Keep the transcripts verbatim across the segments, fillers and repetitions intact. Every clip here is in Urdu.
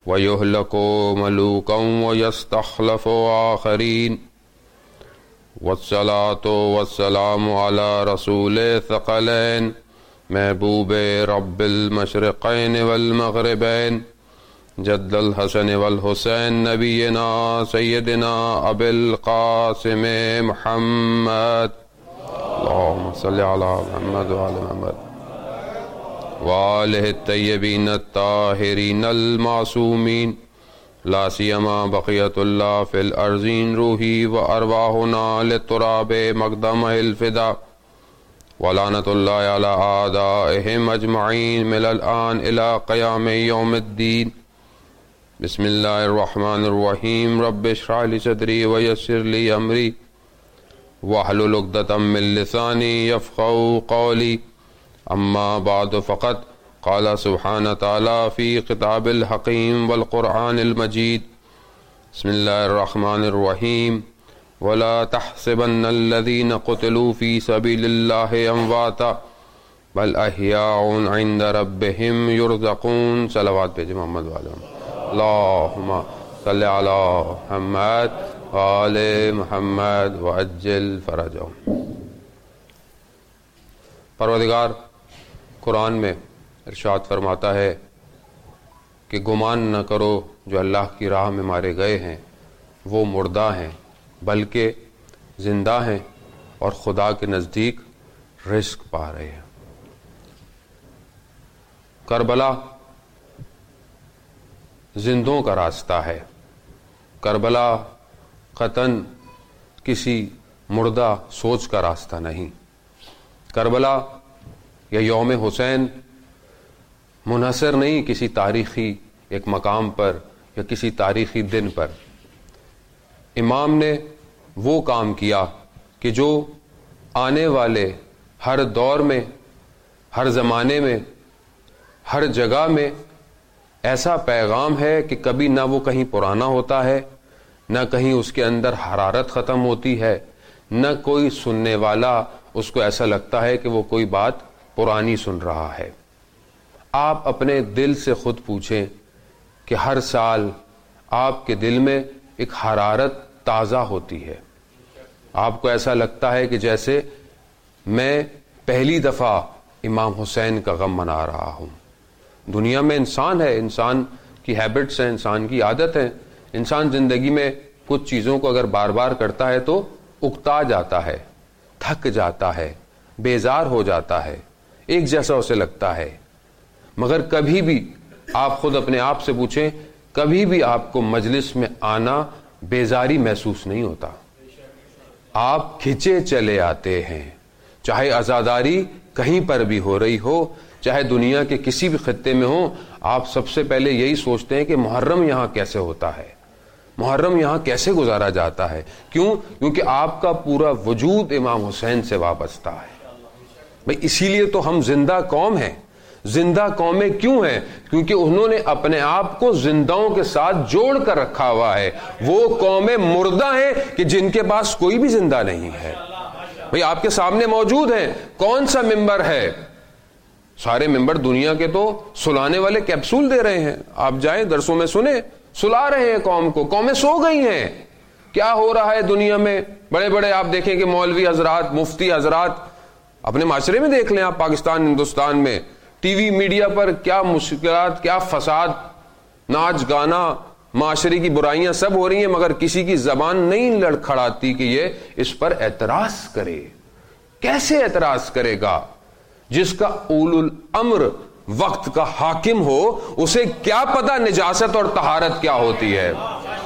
وَيُهْلَكُ مَلُوكًا وَيَسْتَخْلَفُ آخَرِينَ والصلاة والسلام على رسول ثقلین محبوب رب المشرقین والمغربین جد الحسن والحسین نبینا سیدنا ابی القاسم محمد اللہم صلی علی محمد وعلی محمد وآلہ الطیبین الطاہرین المعصومین لا سیما بقیت اللہ فی الارضین روحی و ارواحنا للتراب مقدمہ الفدا ولعنت اللہ علی اعدائہم اجمعین من الآن الى قیام یوم الدین بسم اللہ الرحمن الرحیم رب اشرح لی صدری ویسر لی امری واحلل عقدۃ من لسانی یفقہوا قولی اما بعد فقط قال سبحانہ تعالی فی کتاب الحکیم والقرآن المجید بسم اللہ الرحمن الرحیم ولا تحسبن الذین قتلوا فی سبیل اللہ امواتا بل احیاء عند ربہم یرزقون صلوات پہ محمد والے اللہم صلی علی محمد وآل محمد وعجل فرجہم۔ پروردگار قرآن میں ارشاد فرماتا ہے کہ گمان نہ کرو جو اللہ کی راہ میں مارے گئے ہیں وہ مردہ ہیں بلکہ زندہ ہیں اور خدا کے نزدیک رزق پا رہے ہیں۔ کربلا زندوں کا راستہ ہے، کربلا قطعاً کسی مردہ سوچ کا راستہ نہیں۔ کربلا یا یوم حسین منحصر نہیں کسی تاریخی ایک مقام پر یا کسی تاریخی دن پر۔ امام نے وہ کام کیا کہ جو آنے والے ہر دور میں، ہر زمانے میں، ہر جگہ میں ایسا پیغام ہے کہ کبھی نہ وہ کہیں پرانا ہوتا ہے، نہ کہیں اس کے اندر حرارت ختم ہوتی ہے، نہ کوئی سننے والا اس کو ایسا لگتا ہے کہ وہ کوئی بات پرانی سن رہا ہے۔ آپ اپنے دل سے خود پوچھیں کہ ہر سال آپ کے دل میں ایک حرارت تازہ ہوتی ہے، آپ کو ایسا لگتا ہے کہ جیسے میں پہلی دفعہ امام حسین کا غم منا رہا ہوں۔ دنیا میں انسان ہے، انسان کی ہیبٹس ہیں، انسان کی عادت ہیں، انسان زندگی میں کچھ چیزوں کو اگر بار بار کرتا ہے تو اکتا جاتا ہے، تھک جاتا ہے، بیزار ہو جاتا ہے، ایک جیسا اسے لگتا ہے۔ مگر کبھی بھی آپ خود اپنے آپ سے پوچھیں، کبھی بھی آپ کو مجلس میں آنا بیزاری محسوس نہیں ہوتا، آپ کھچے چلے آتے ہیں، چاہے عزاداری کہیں پر بھی ہو رہی ہو، چاہے دنیا کے کسی بھی خطے میں ہو، آپ سب سے پہلے یہی سوچتے ہیں کہ محرم یہاں کیسے ہوتا ہے، محرم یہاں کیسے گزارا جاتا ہے۔ کیوں؟ کیونکہ آپ کا پورا وجود امام حسین سے وابستہ ہے۔ بھئی اسی لیے تو ہم زندہ قوم ہیں۔ زندہ قومیں کیوں ہیں؟ کیونکہ انہوں نے اپنے آپ کو زندوں کے ساتھ جوڑ کر رکھا ہوا ہے۔ وہ قومیں مردہ ہیں کہ جن کے پاس کوئی بھی زندہ نہیں ہے۔ بھئی آپ کے سامنے موجود ہیں، کون سا ممبر ہے؟ سارے ممبر دنیا کے تو سلانے والے کیپسول دے رہے ہیں، آپ جائیں درسوں میں سنیں، سلا رہے ہیں قوم کو، قومیں سو گئی ہیں۔ کیا ہو رہا ہے دنیا میں؟ بڑے بڑے آپ دیکھیں کہ مولوی حضرات، مفتی حضرات، اپنے معاشرے میں دیکھ لیں آپ، پاکستان ہندوستان میں ٹی وی میڈیا پر کیا مشکلات، کیا فساد، ناچ گانا، معاشرے کی برائیاں سب ہو رہی ہیں، مگر کسی کی زبان نہیں لڑکھڑاتی کہ یہ اس پر اعتراض کرے۔ کیسے اعتراض کرے گا؟ جس کا اول الامر وقت کا حاکم ہو، اسے کیا پتہ نجاست اور طہارت کیا ہوتی ہے؟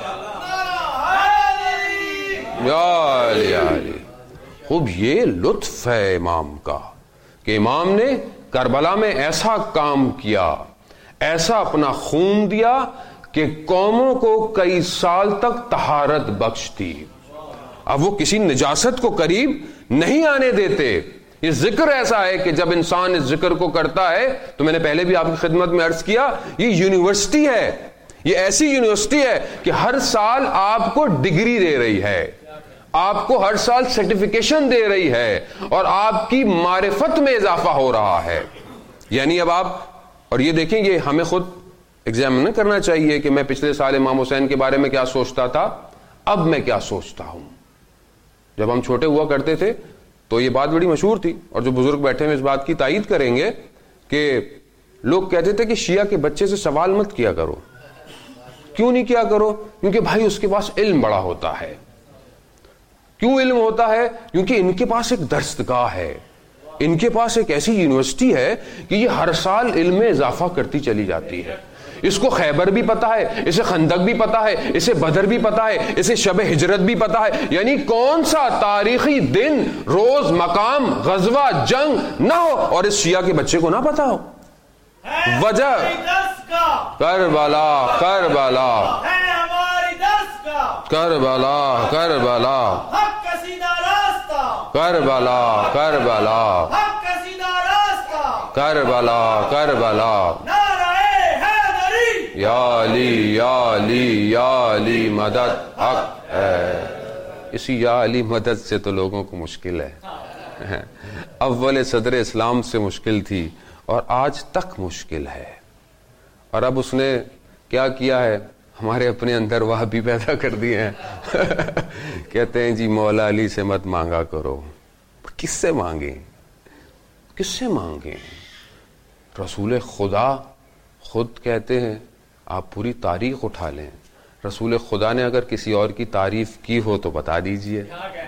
یا علی علی۔ خوب یہ لطف ہے امام کا کہ امام نے کربلا میں ایسا کام کیا، ایسا اپنا خون دیا کہ قوموں کو کئی سال تک طہارت بخش دی۔ اب وہ کسی نجاست کو قریب نہیں آنے دیتے۔ یہ ذکر ایسا ہے کہ جب انسان اس ذکر کو کرتا ہے تو میں نے پہلے بھی آپ کی خدمت میں عرض کیا، یہ یونیورسٹی ہے، یہ ایسی یونیورسٹی ہے کہ ہر سال آپ کو ڈگری دے رہی ہے، آپ کو ہر سال سرٹیفیکیشن دے رہی ہے، اور آپ کی معرفت میں اضافہ ہو رہا ہے۔ یعنی اب آپ، اور یہ دیکھیں، یہ ہمیں خود ایگزامن کرنا چاہیے کہ میں پچھلے سال امام حسین کے بارے میں کیا سوچتا تھا، اب میں کیا سوچتا ہوں. جب ہم چھوٹے ہوا کرتے تھے تو یہ بات بڑی مشہور تھی، اور جو بزرگ بیٹھے ہیں اس بات کی تائید کریں گے کہ لوگ کہتے تھے کہ شیعہ کے بچے سے سوال مت کیا کرو. کیوں نہیں کیا کرو؟ کیونکہ بھائی اس کے پاس علم بڑا ہوتا ہے. کیوں علم ہوتا ہے؟ کیونکہ ان کے پاس ایک درسگاہ ہے، ان کے پاس ایک ایسی یونیورسٹی ہے کہ یہ ہر سال علم میں اضافہ کرتی چلی جاتی ہے. اس کو خیبر بھی پتا ہے، اسے خندق بھی پتا ہے، اسے بدر بھی پتا ہے، اسے شب ہجرت بھی پتا ہے. یعنی کون سا تاریخی دن، روز، مقام، غزوہ، جنگ نہ ہو اور اس شیعہ کے بچے کو نہ پتا ہو. وجہ کربلا کربلا کربلا کربلا کربلا کربلا کربلا کربلا یا علی یا علی یا علی مدد حق ہے. اسی یا علی مدد سے تو لوگوں کو مشکل ہے. اول صدر اسلام سے مشکل تھی اور آج تک مشکل ہے. اور اب اس نے کیا کیا ہے؟ ہمارے اپنے اندر وہ بھی پیدا کر دیے ہیں. کہتے ہیں جی مولا علی سے مت مانگا کرو. کس سے مانگیں؟ کس سے مانگیں؟ رسول خدا خود کہتے ہیں، آپ پوری تاریخ اٹھا لیں، رسول خدا نے اگر کسی اور کی تعریف کی ہو تو بتا دیجئے.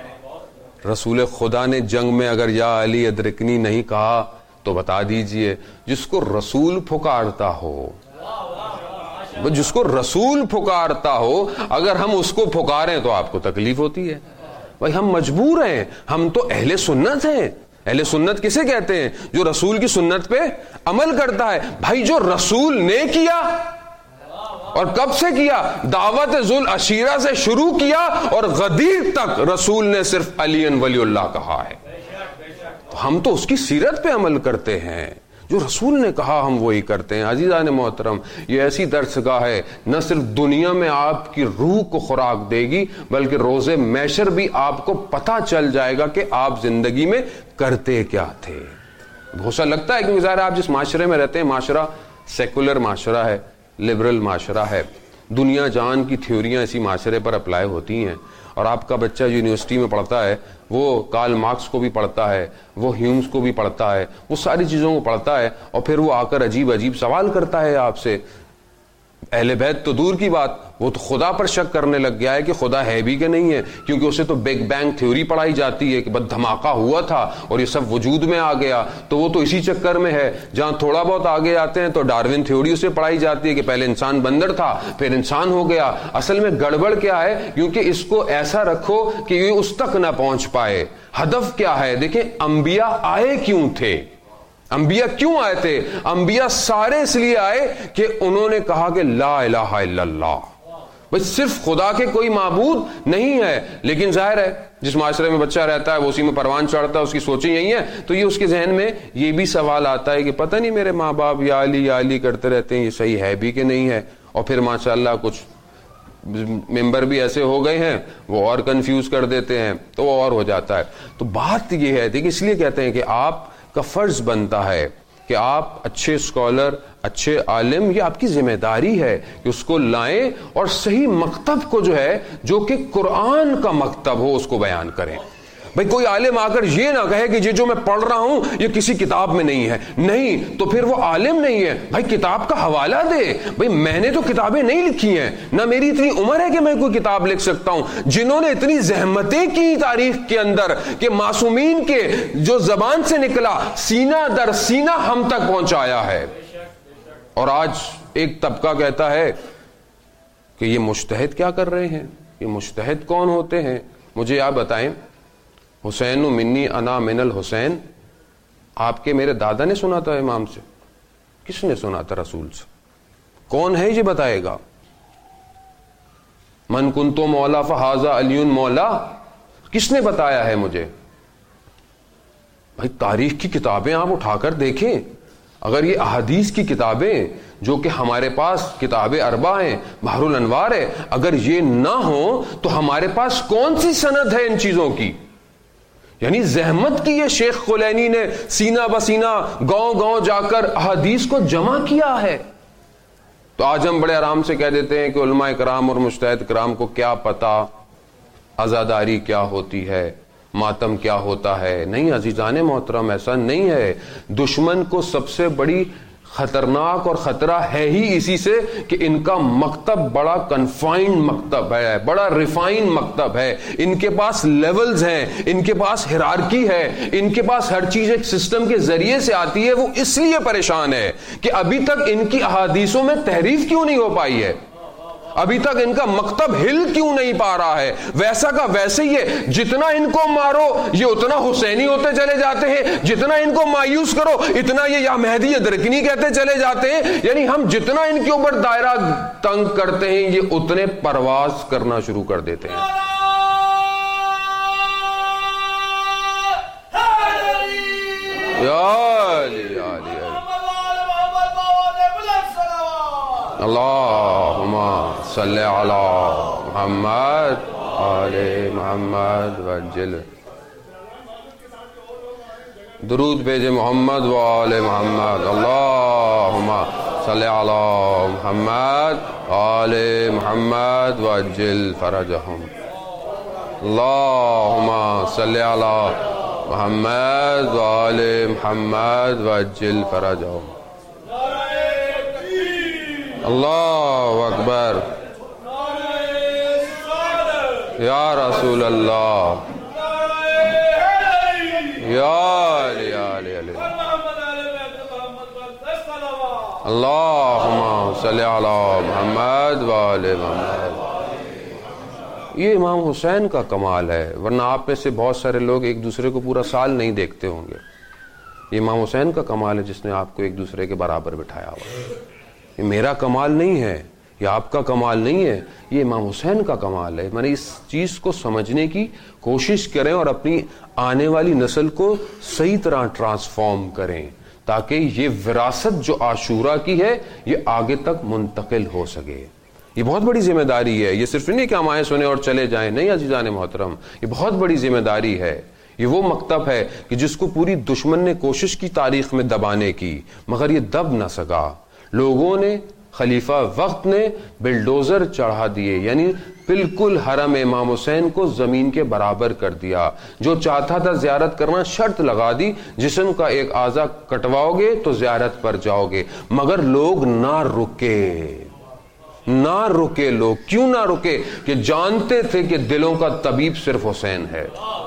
رسول خدا نے جنگ میں اگر یا علی ادرکنی نہیں کہا تو بتا دیجئے. جس کو رسول پکارتا ہو، جس کو رسول پکارتا ہو، اگر ہم اس کو پکاریں تو آپ کو تکلیف ہوتی ہے. بھائی ہم مجبور ہیں، ہم تو اہل سنت ہیں. اہل سنت کسے کہتے ہیں؟ جو رسول کی سنت پہ عمل کرتا ہے. بھائی جو رسول نے کیا، اور کب سے کیا؟ دعوت ذل عشیرہ سے شروع کیا اور غدیر تک رسول نے صرف علی ولی اللہ کہا ہے. تو ہم تو اس کی سیرت پہ عمل کرتے ہیں، جو رسول نے کہا ہم وہی کرتے ہیں. عزیزان محترم، یہ ایسی درسگاہ ہے نہ صرف دنیا میں آپ کی روح کو خوراک دے گی بلکہ روز محشر بھی آپ کو پتہ چل جائے گا کہ آپ زندگی میں کرتے کیا تھے. بہت سا لگتا ہے کہ ظاہر آپ جس معاشرے میں رہتے ہیں، معاشرہ سیکولر معاشرہ ہے، لبرل معاشرہ ہے، دنیا جان کی تھیوریاں اسی معاشرے پر اپلائی ہوتی ہیں. اور آپ کا بچہ یونیورسٹی میں پڑھتا ہے، وہ کارل مارکس کو بھی پڑھتا ہے، وہ ہیومز کو بھی پڑھتا ہے، وہ ساری چیزوں کو پڑھتا ہے، اور پھر وہ آ کر عجیب عجیب سوال کرتا ہے آپ سے. اہل بیت تو دور کی بات، وہ تو خدا پر شک کرنے لگ گیا ہے کہ خدا ہے بھی کہ نہیں ہے، کیونکہ اسے تو بگ بینگ تھیوری پڑھائی جاتی ہے کہ بس دھماکہ ہوا تھا اور یہ سب وجود میں آ گیا. تو وہ تو اسی چکر میں ہے. جہاں تھوڑا بہت آگے آتے ہیں تو ڈارون تھیوری اسے پڑھائی جاتی ہے کہ پہلے انسان بندر تھا پھر انسان ہو گیا. اصل میں گڑبڑ کیا ہے؟ کیونکہ اس کو ایسا رکھو کہ یہ اس تک نہ پہنچ پائے. ہدف کیا ہے؟ دیکھیں انبیاء آئے کیوں تھے؟ انبیاء کیوں آئے تھے؟ انبیاء سارے اس لیے آئے کہ انہوں نے کہا کہ لا الہ الا اللہ، بس صرف خدا کے کوئی معبود نہیں ہے. لیکن ظاہر ہے جس معاشرے میں بچہ رہتا ہے وہ اسی میں پروان چڑھتا ہے، اس کی سوچیں یہی ہیں، تو یہ اس کے ذہن میں یہ بھی سوال آتا ہے کہ پتہ نہیں میرے ماں باپ یا علی یا علی کرتے رہتے ہیں، یہ صحیح ہے بھی کہ نہیں ہے. اور پھر ماشاءاللہ کچھ ممبر بھی ایسے ہو گئے ہیں وہ اور کنفیوز کر دیتے ہیں تو وہ اور ہو جاتا ہے. تو بات یہ ہے، دیکھیں اس لیے کہتے ہیں کہ آپ کا فرض بنتا ہے کہ آپ اچھے اسکالر، اچھے عالم، یہ آپ کی ذمہ داری ہے کہ اس کو لائیں اور صحیح مکتب کو جو ہے جو کہ قرآن کا مکتب ہو اس کو بیان کریں. بھئی کوئی عالم آ کر یہ نہ کہے کہ یہ جو میں پڑھ رہا ہوں یہ کسی کتاب میں نہیں ہے، نہیں تو پھر وہ عالم نہیں ہے. بھائی کتاب کا حوالہ دے. بھئی میں نے تو کتابیں نہیں لکھی ہیں، نہ میری اتنی عمر ہے کہ میں کوئی کتاب لکھ سکتا ہوں. جنہوں نے اتنی زحمتیں کی تاریخ کے اندر کہ معصومین کے جو زبان سے نکلا سینہ در سینہ ہم تک پہنچایا ہے. اور آج ایک طبقہ کہتا ہے کہ یہ مجتہد کیا کر رہے ہیں، یہ مجتہد کون ہوتے ہیں؟ مجھے آپ بتائیں، حسین منی انا من الحسین آپ کے میرے دادا نے سنا تھا امام سے؟ کس نے سنا تھا رسول سے؟ کون ہے یہ بتائے گا؟ من کنتو مولا فہذا علی مولا، کس نے بتایا ہے مجھے؟ بھائی تاریخ کی کتابیں آپ اٹھا کر دیکھیں. اگر یہ احادیث کی کتابیں جو کہ ہمارے پاس کتاب اربع ہیں، بحر الانوار ہے، اگر یہ نہ ہو تو ہمارے پاس کون سی سند ہے ان چیزوں کی؟ یعنی زحمت کی یہ شیخ خلینی نے سینہ بسینہ گاؤں گاؤں جا کر احادیث کو جمع کیا ہے. تو آج ہم بڑے آرام سے کہہ دیتے ہیں کہ علماء کرام اور مجتہد کرام کو کیا پتا عزاداری کیا ہوتی ہے، ماتم کیا ہوتا ہے. نہیں عزیزان محترم، ایسا نہیں ہے. دشمن کو سب سے بڑی خطرناک اور خطرہ ہے ہی اسی سے کہ ان کا مکتب بڑا کنفائنڈ مکتب ہے، بڑا ریفائن مکتب ہے. ان کے پاس لیولز ہیں، ان کے پاس ہیرارکی ہے، ان کے پاس ہر چیز ایک سسٹم کے ذریعے سے آتی ہے. وہ اس لیے پریشان ہے کہ ابھی تک ان کی احادیثوں میں تحریف کیوں نہیں ہو پائی ہے، ابھی تک ان کا مکتب ہل کیوں نہیں پا رہا ہے. ویسا کا ویسے ہی ہے، جتنا ان کو مارو یہ اتنا حسینی ہوتے چلے جاتے ہیں، جتنا ان کو مایوس کرو اتنا یہ یا مہدی یا درکنی کہتے چلے جاتے ہیں. یعنی ہم جتنا ان کے اوپر دائرہ تنگ کرتے ہیں یہ اتنے پرواز کرنا شروع کر دیتے ہیں. یا علی یا علی اللہم صلی علی محمد آل محمد وجل. درود بھیجے محمد و آل محمد. اللہم صلی علی محمد آل محمد وجل فرجہم. اللہم صلی علی محمد و آل محمد وجل فرجہم. اللہ اکبر یا رسول اللہ یا علی علی علی اللہم صلی علی محمد و آل محمد. یہ امام حسین کا کمال ہے، ورنہ آپ میں سے بہت سارے لوگ ایک دوسرے کو پورا سال نہیں دیکھتے ہوں گے. یہ امام حسین کا کمال ہے جس نے آپ کو ایک دوسرے کے برابر بٹھایا ہوا. یہ میرا کمال نہیں ہے، یہ آپ کا کمال نہیں ہے، یہ امام حسین کا کمال ہے. میں نے اس چیز کو سمجھنے کی کوشش کریں اور اپنی آنے والی نسل کو صحیح طرح ٹرانسفارم کریں تاکہ یہ وراثت جو عاشورہ کی ہے یہ آگے تک منتقل ہو سکے. یہ بہت بڑی ذمہ داری ہے. یہ صرف نہیں کہ ہم آئیں سنیں اور چلے جائیں، نہیں عزیزان محترم، یہ بہت بڑی ذمہ داری ہے. یہ وہ مکتب ہے کہ جس کو پوری دشمن نے کوشش کی تاریخ میں دبانے کی مگر یہ دب نہ سکا. لوگوں نے، خلیفہ وقت نے بلڈوزر چڑھا دیے، یعنی بالکل حرم امام حسین کو زمین کے برابر کر دیا. جو چاہتا تھا زیارت کرنا شرط لگا دی، جسم کا ایک اعضا کٹواؤ گے تو زیارت پر جاؤ گے. مگر لوگ نہ رکے، نہ رکے. لوگ کیوں نہ رکے؟ کہ جانتے تھے کہ دلوں کا طبیب صرف حسین ہے.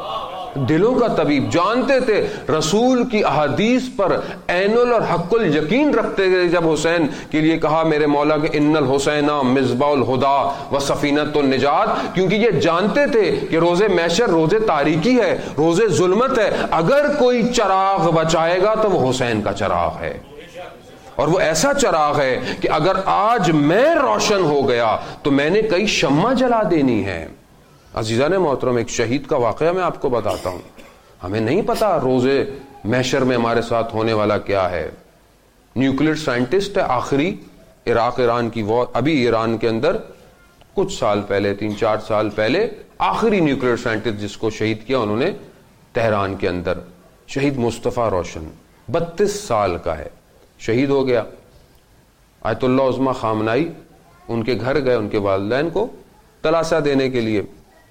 دلوں کا طبیب جانتے تھے، رسول کی احادیث پر عین ال اور حق الیقین رکھتے تھے. جب حسین کے لیے کہا میرے مولا کہ ان الحسین مصباح الہدا و سفینۃ النجات، کیونکہ یہ جانتے تھے کہ روز محشر روز تاریکی ہے، روز ظلمت ہے. اگر کوئی چراغ بچائے گا تو وہ حسین کا چراغ ہے، اور وہ ایسا چراغ ہے کہ اگر آج میں روشن ہو گیا تو میں نے کئی شمع جلا دینی ہے. عزیزان محترم، ایک شہید کا واقعہ میں آپ کو بتاتا ہوں. ہمیں نہیں پتا روز محشر میں ہمارے ساتھ ہونے والا کیا ہے. نیوکلیئر سائنٹسٹ ہے، آخری عراق ایران کی وار، ابھی ایران کے اندر کچھ سال پہلے، تین چار سال پہلے آخری نیوکلیئر سائنٹسٹ جس کو شہید کیا انہوں نے تہران کے اندر، شہید مصطفیٰ روشن، بتیس سال کا ہے، شہید ہو گیا. آیت اللہ عظمی خامنائی ان کے گھر گئے ان کے والدین کو تلاشا دینے کے لیے.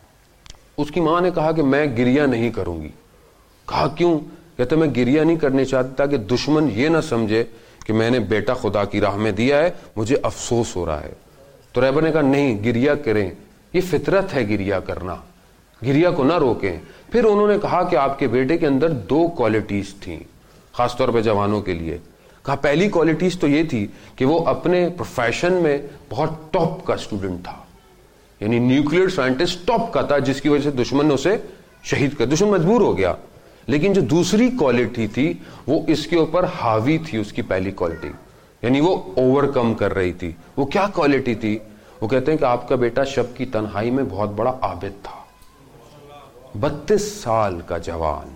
اس کی ماں نے کہا کہ میں گریہ نہیں کروں گی. کہا کیوں؟ کہتے میں گریہ نہیں کرنے چاہتی تاکہ دشمن یہ نہ سمجھے کہ میں نے بیٹا خدا کی راہ میں دیا ہے، مجھے افسوس ہو رہا ہے. تو رہبر نے کہا نہیں، گریہ کریں، یہ فطرت ہے گریہ کرنا، گریہ کو نہ روکیں. پھر انہوں نے کہا کہ آپ کے بیٹے کے اندر دو کوالٹیز تھیں خاص طور پہ جوانوں کے لیے. کہا پہلی کوالٹیز تو یہ تھی کہ وہ اپنے پروفیشن میں بہت ٹاپ کا اسٹوڈنٹ تھا، یعنی نیوکلیئر سائنٹسٹ ٹاپ کا تھا، جس کی وجہ سے دشمن نے اسے شہید کر، دشمن مجبور ہو گیا. لیکن جو دوسری کوالٹی تھی وہ اس کے اوپر حاوی تھی، اس کی پہلی کوالٹی، یعنی وہ اوور کم کر رہی تھی. وہ کیا کوالٹی تھی؟ وہ کہتے ہیں کہ آپ کا بیٹا شب کی تنہائی میں بہت بڑا عابد تھا. بتیس سال کا جوان.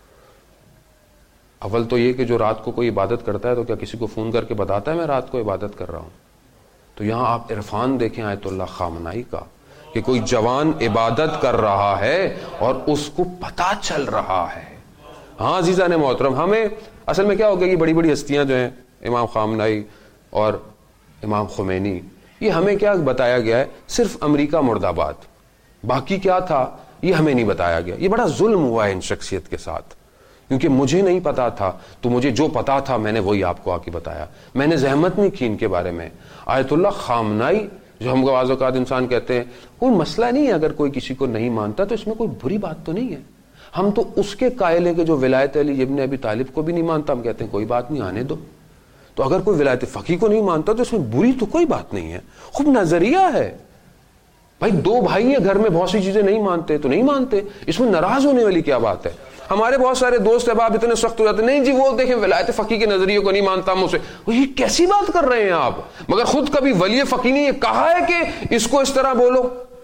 اول تو یہ کہ جو رات کو کوئی عبادت کرتا ہے تو کیا کسی کو فون کر کے بتاتا ہے میں رات کو عبادت کر رہا ہوں؟ تو یہاں آپ عرفان دیکھیں آیت اللہ خامنائی کا کہ کوئی جوان عبادت کر رہا ہے اور اس کو پتا چل رہا ہے. ہاں عزیزان محترم، ہمیں اصل میں کیا ہو گیا، یہ بڑی بڑی ہستیاں جو ہیں امام خامنائی اور امام خمینی، یہ ہمیں کیا بتایا گیا ہے؟ صرف امریکہ مرد آباد، باقی کیا تھا یہ ہمیں نہیں بتایا گیا. یہ بڑا ظلم ہوا ہے ان شخصیت کے ساتھ، کیونکہ مجھے نہیں پتا تھا تو مجھے جو پتا تھا میں نے وہی آپ کو آ کے بتایا. میں نے زحمت نہیں کی ان کے بارے میں. آیت اللہ خامنائی جو ہم بعض اوقات انسان کہتے ہیں کوئی مسئلہ نہیں ہے، اگر کوئی کسی کو نہیں مانتا تو اس میں کوئی بری بات تو نہیں ہے. ہم تو اس کے قائل ہیں کہ جو ولایت علی ابن ابی طالب کو بھی نہیں مانتا، ہم کہتے ہیں کوئی بات نہیں، آنے دو. تو اگر کوئی ولایت فقیہ کو نہیں مانتا تو اس میں بری تو کوئی بات نہیں ہے، خوب نظریہ ہے. بھائی دو بھائی ہیں گھر میں، بہت سی چیزیں نہیں مانتے تو نہیں مانتے، اس میں ناراض ہونے والی کیا بات ہے؟ ہمارے بہت سارے دوست احباب اتنے سخت ہو جاتے ہیں، نہیں جی وہ دیکھیں ولایت فقیہ کے نظریے کو نہیں مانتا ہم اسے. یہ کیسی بات کر رہے ہیں آپ؟ مگر خود کبھی ولی فقیہ نے یہ کہا ہے کہ اس کو اس طرح بولو؟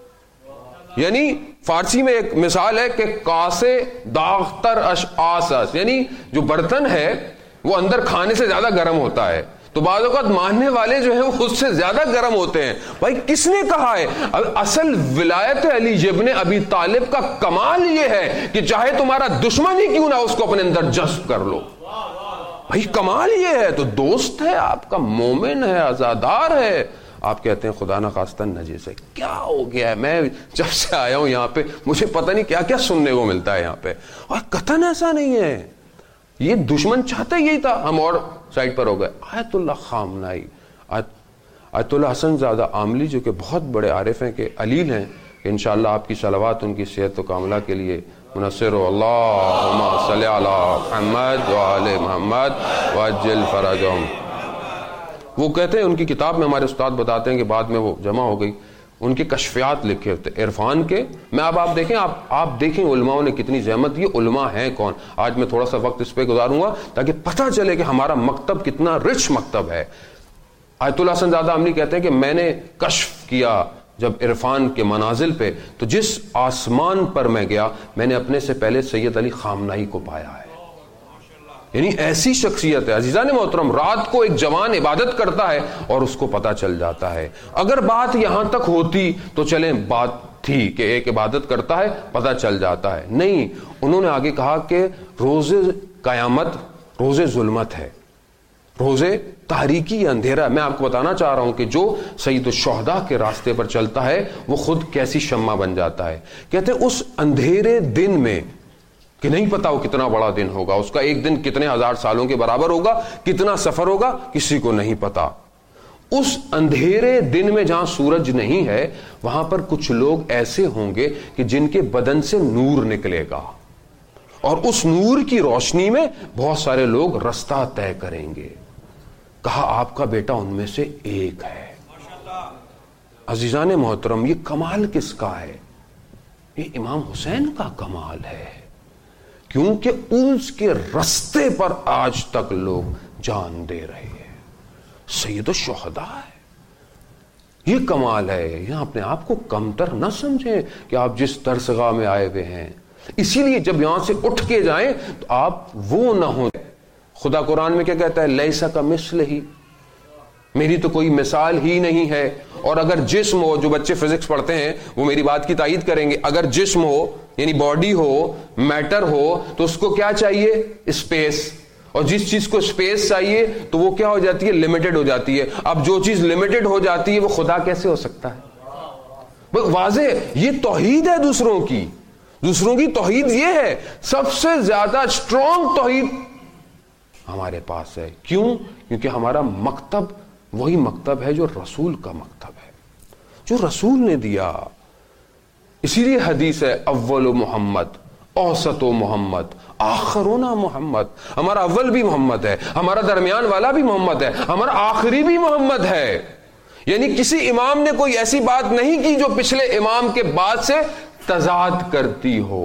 یعنی فارسی میں ایک مثال ہے کہ کاسے داغتر اش آسس، یعنی جو برتن ہے وہ اندر کھانے سے زیادہ گرم ہوتا ہے، تو بعض اوقات ماننے والے جو ہیں وہ خود سے زیادہ گرم ہوتے ہیں. بھائی کس نے کہا ہے؟ اصل ولایت علی ابن ابی طالب کا کمال یہ ہے کہ چاہے تمہارا دشمن ہی کیوں نہ اس کو اپنے اندر جذب کر لو. بھائی کمال یہ ہے. تو دوست ہے آپ کا، مومن ہے، عزادار ہے، آپ کہتے ہیں خدا نخواستہ نجس ہے. کیا ہو گیا ہے؟ میں جب سے آیا ہوں یہاں پہ مجھے پتہ نہیں کیا کیا سننے کو ملتا ہے یہاں پہ، اور قطعاً ایسا نہیں ہے. یہ دشمن چاہتا یہی تھا، ہم اور سائڈ پر ہو گئے. آیت اللہ خامنائی، آیت اللہ حسن زادہ عاملی جو کہ بہت بڑے عارف ہیں، کہ علیل ہیں، کہ انشاءاللہ آپ کی صلوات ان کی صحت و کاملہ کے لیے منصر ہو. اللہم صلی علی محمد وآل محمد وعجل فرجہم. وہ کہتے ہیں، ان کی کتاب میں ہمارے استاد بتاتے ہیں کہ بعد میں وہ جمع ہو گئی، ان کے کشفیات لکھے ہوتے عرفان کے. میں اب آپ دیکھیں آپ آپ دیکھیں علماء نے کتنی زحمت کی. علماء ہیں کون؟ آج میں تھوڑا سا وقت اس پہ گزاروں گا تاکہ پتہ چلے کہ ہمارا مکتب کتنا رچ مکتب ہے. آیت اللہ حسن زادہ عاملی کہتے ہیں کہ میں نے کشف کیا جب عرفان کے منازل پہ، تو جس آسمان پر میں گیا میں نے اپنے سے پہلے سید علی خامنائی کو پایا ہے. یعنی ایسی شخصیت ہے. عزیزان محترم، رات کو ایک جوان عبادت کرتا ہے اور اس کو پتا چل جاتا ہے. اگر بات یہاں تک ہوتی تو چلیں بات تھی کہ ایک عبادت کرتا ہے پتا چل جاتا ہے، نہیں. انہوں نے آگے کہا کہ روز قیامت روز ظلمت ہے، روز تاریکی اندھیرا. میں آپ کو بتانا چاہ رہا ہوں کہ جو سید الشہداء کے راستے پر چلتا ہے وہ خود کیسی شمع بن جاتا ہے. کہتے ہیں اس اندھیرے دن میں کہ نہیں پتا وہ کتنا بڑا دن ہوگا، اس کا ایک دن کتنے ہزار سالوں کے برابر ہوگا، کتنا سفر ہوگا کسی کو نہیں پتا. اس اندھیرے دن میں جہاں سورج نہیں ہے وہاں پر کچھ لوگ ایسے ہوں گے کہ جن کے بدن سے نور نکلے گا، اور اس نور کی روشنی میں بہت سارے لوگ رستہ طے کریں گے. کہا آپ کا بیٹا ان میں سے ایک ہے. عزیزان محترم، یہ کمال کس کا ہے؟ یہ امام حسین کا کمال ہے، کیونکہ اس کے رستے پر آج تک لوگ جان دے رہے ہیں. سید الشہداء ہے، یہ کمال ہے. یہاں اپنے آپ کو کمتر نہ سمجھیں کہ آپ جس درسگاہ میں آئے ہوئے ہیں. اسی لیے جب یہاں سے اٹھ کے جائیں تو آپ وہ نہ ہوں. خدا قرآن میں کیا کہتا ہے؟ لیسا کمثلہ، میری تو کوئی مثال ہی نہیں ہے. اور اگر جسم ہو، جو بچے فزکس پڑھتے ہیں وہ میری بات کی تائید کریں گے، اگر جسم ہو یعنی باڈی ہو، میٹر ہو، تو اس کو کیا چاہیے؟ اسپیس. اور جس چیز کو اسپیس چاہیے تو وہ کیا ہو جاتی ہے؟ لمیٹڈ ہو جاتی ہے. اب جو چیز لمیٹڈ ہو جاتی ہے وہ خدا کیسے ہو سکتا ہے؟ واضح یہ توحید ہے دوسروں کی. دوسروں کی توحید یہ ہے. سب سے زیادہ اسٹرانگ توحید ہمارے پاس ہے. کیوں؟ کیونکہ ہمارا مکتب وہی مکتب ہے جو رسول کا مکتب ہے، جو رسول نے دیا. اسی لیے حدیث ہے اول محمد، اوسط محمد، آخرون محمد. ہمارا اول بھی محمد ہے، ہمارا درمیان والا بھی محمد ہے، ہمارا آخری بھی محمد ہے. یعنی کسی امام نے کوئی ایسی بات نہیں کی جو پچھلے امام کے بعد سے تضاد کرتی ہو.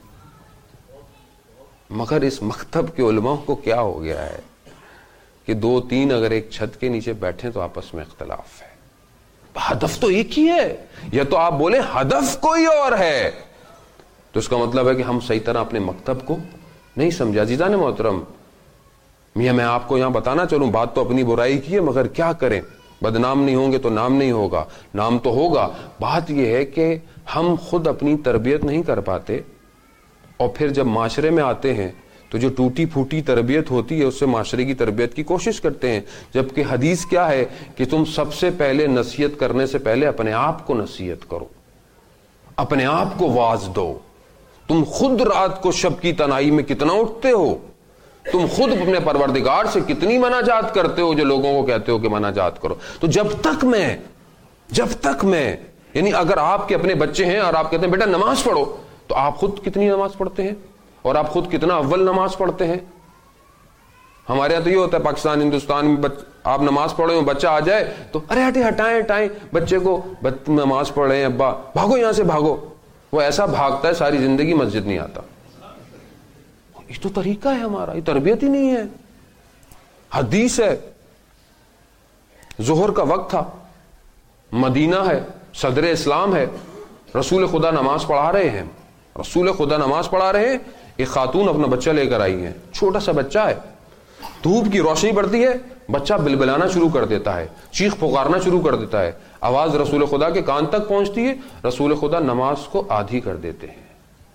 مگر اس مکتب کے علماء کو کیا ہو گیا ہے کہ دو تین اگر ایک چھت کے نیچے بیٹھیں تو آپس میں اختلاف ہے. ہدف تو ایک ہی ہے. یا تو آپ بولیں ہدف کوئی اور ہے تو اس کا مطلب ہے کہ ہم صحیح طرح اپنے مکتب کو نہیں سمجھا. عزیزان محترم، میاں میں آپ کو یہاں بتانا چلوں، بات تو اپنی برائی کی ہے مگر کیا کریں، بدنام نہیں ہوں گے تو نام نہیں ہوگا. نام تو ہوگا. بات یہ ہے کہ ہم خود اپنی تربیت نہیں کر پاتے، اور پھر جب معاشرے میں آتے ہیں تو جو ٹوٹی پھوٹی تربیت ہوتی ہے اس سے معاشرے کی تربیت کی کوشش کرتے ہیں، جبکہ حدیث کیا ہے کہ تم سب سے پہلے نصیحت کرنے سے پہلے اپنے آپ کو نصیحت کرو، اپنے آپ کو واعظ دو۔ تم خود رات کو شب کی تنہائی میں کتنا اٹھتے ہو، تم خود اپنے پروردگار سے کتنی مناجات کرتے ہو جو لوگوں کو کہتے ہو کہ مناجات کرو۔ تو جب تک میں جب تک میں یعنی اگر آپ کے اپنے بچے ہیں اور آپ کہتے ہیں بیٹا نماز پڑھو، تو آپ خود کتنی نماز پڑھتے ہیں اور آپ خود کتنا اول نماز پڑھتے ہیں؟ ہمارے یہاں تو یہ ہوتا ہے پاکستان ہندوستان میں، آپ نماز پڑھ رہے ہو بچہ آ جائے تو ارے ہٹے ہٹائیں ہٹائیں بچے کو، نماز پڑھ رہے ہیں ابا، بھاگو یہاں سے بھاگو۔ وہ ایسا بھاگتا ہے ساری زندگی مسجد نہیں آتا۔ یہ تو طریقہ ہے ہمارا، یہ تربیت ہی نہیں ہے۔ حدیث ہے، ظہر کا وقت تھا، مدینہ ہے، صدر اسلام ہے، رسول خدا نماز پڑھا رہے ہیں، رسول خدا نماز پڑھا رہے ہیں، ایک خاتون اپنا بچہ لے کر آئی ہے، چھوٹا سا بچہ ہے، دھوپ کی روشنی پڑتی ہے، بچہ بلبلانا شروع کر دیتا ہے، چیخ پکارنا شروع کر دیتا ہے، آواز رسول خدا کے کان تک پہنچتی ہے، رسول خدا نماز کو آدھی کر دیتے ہیں،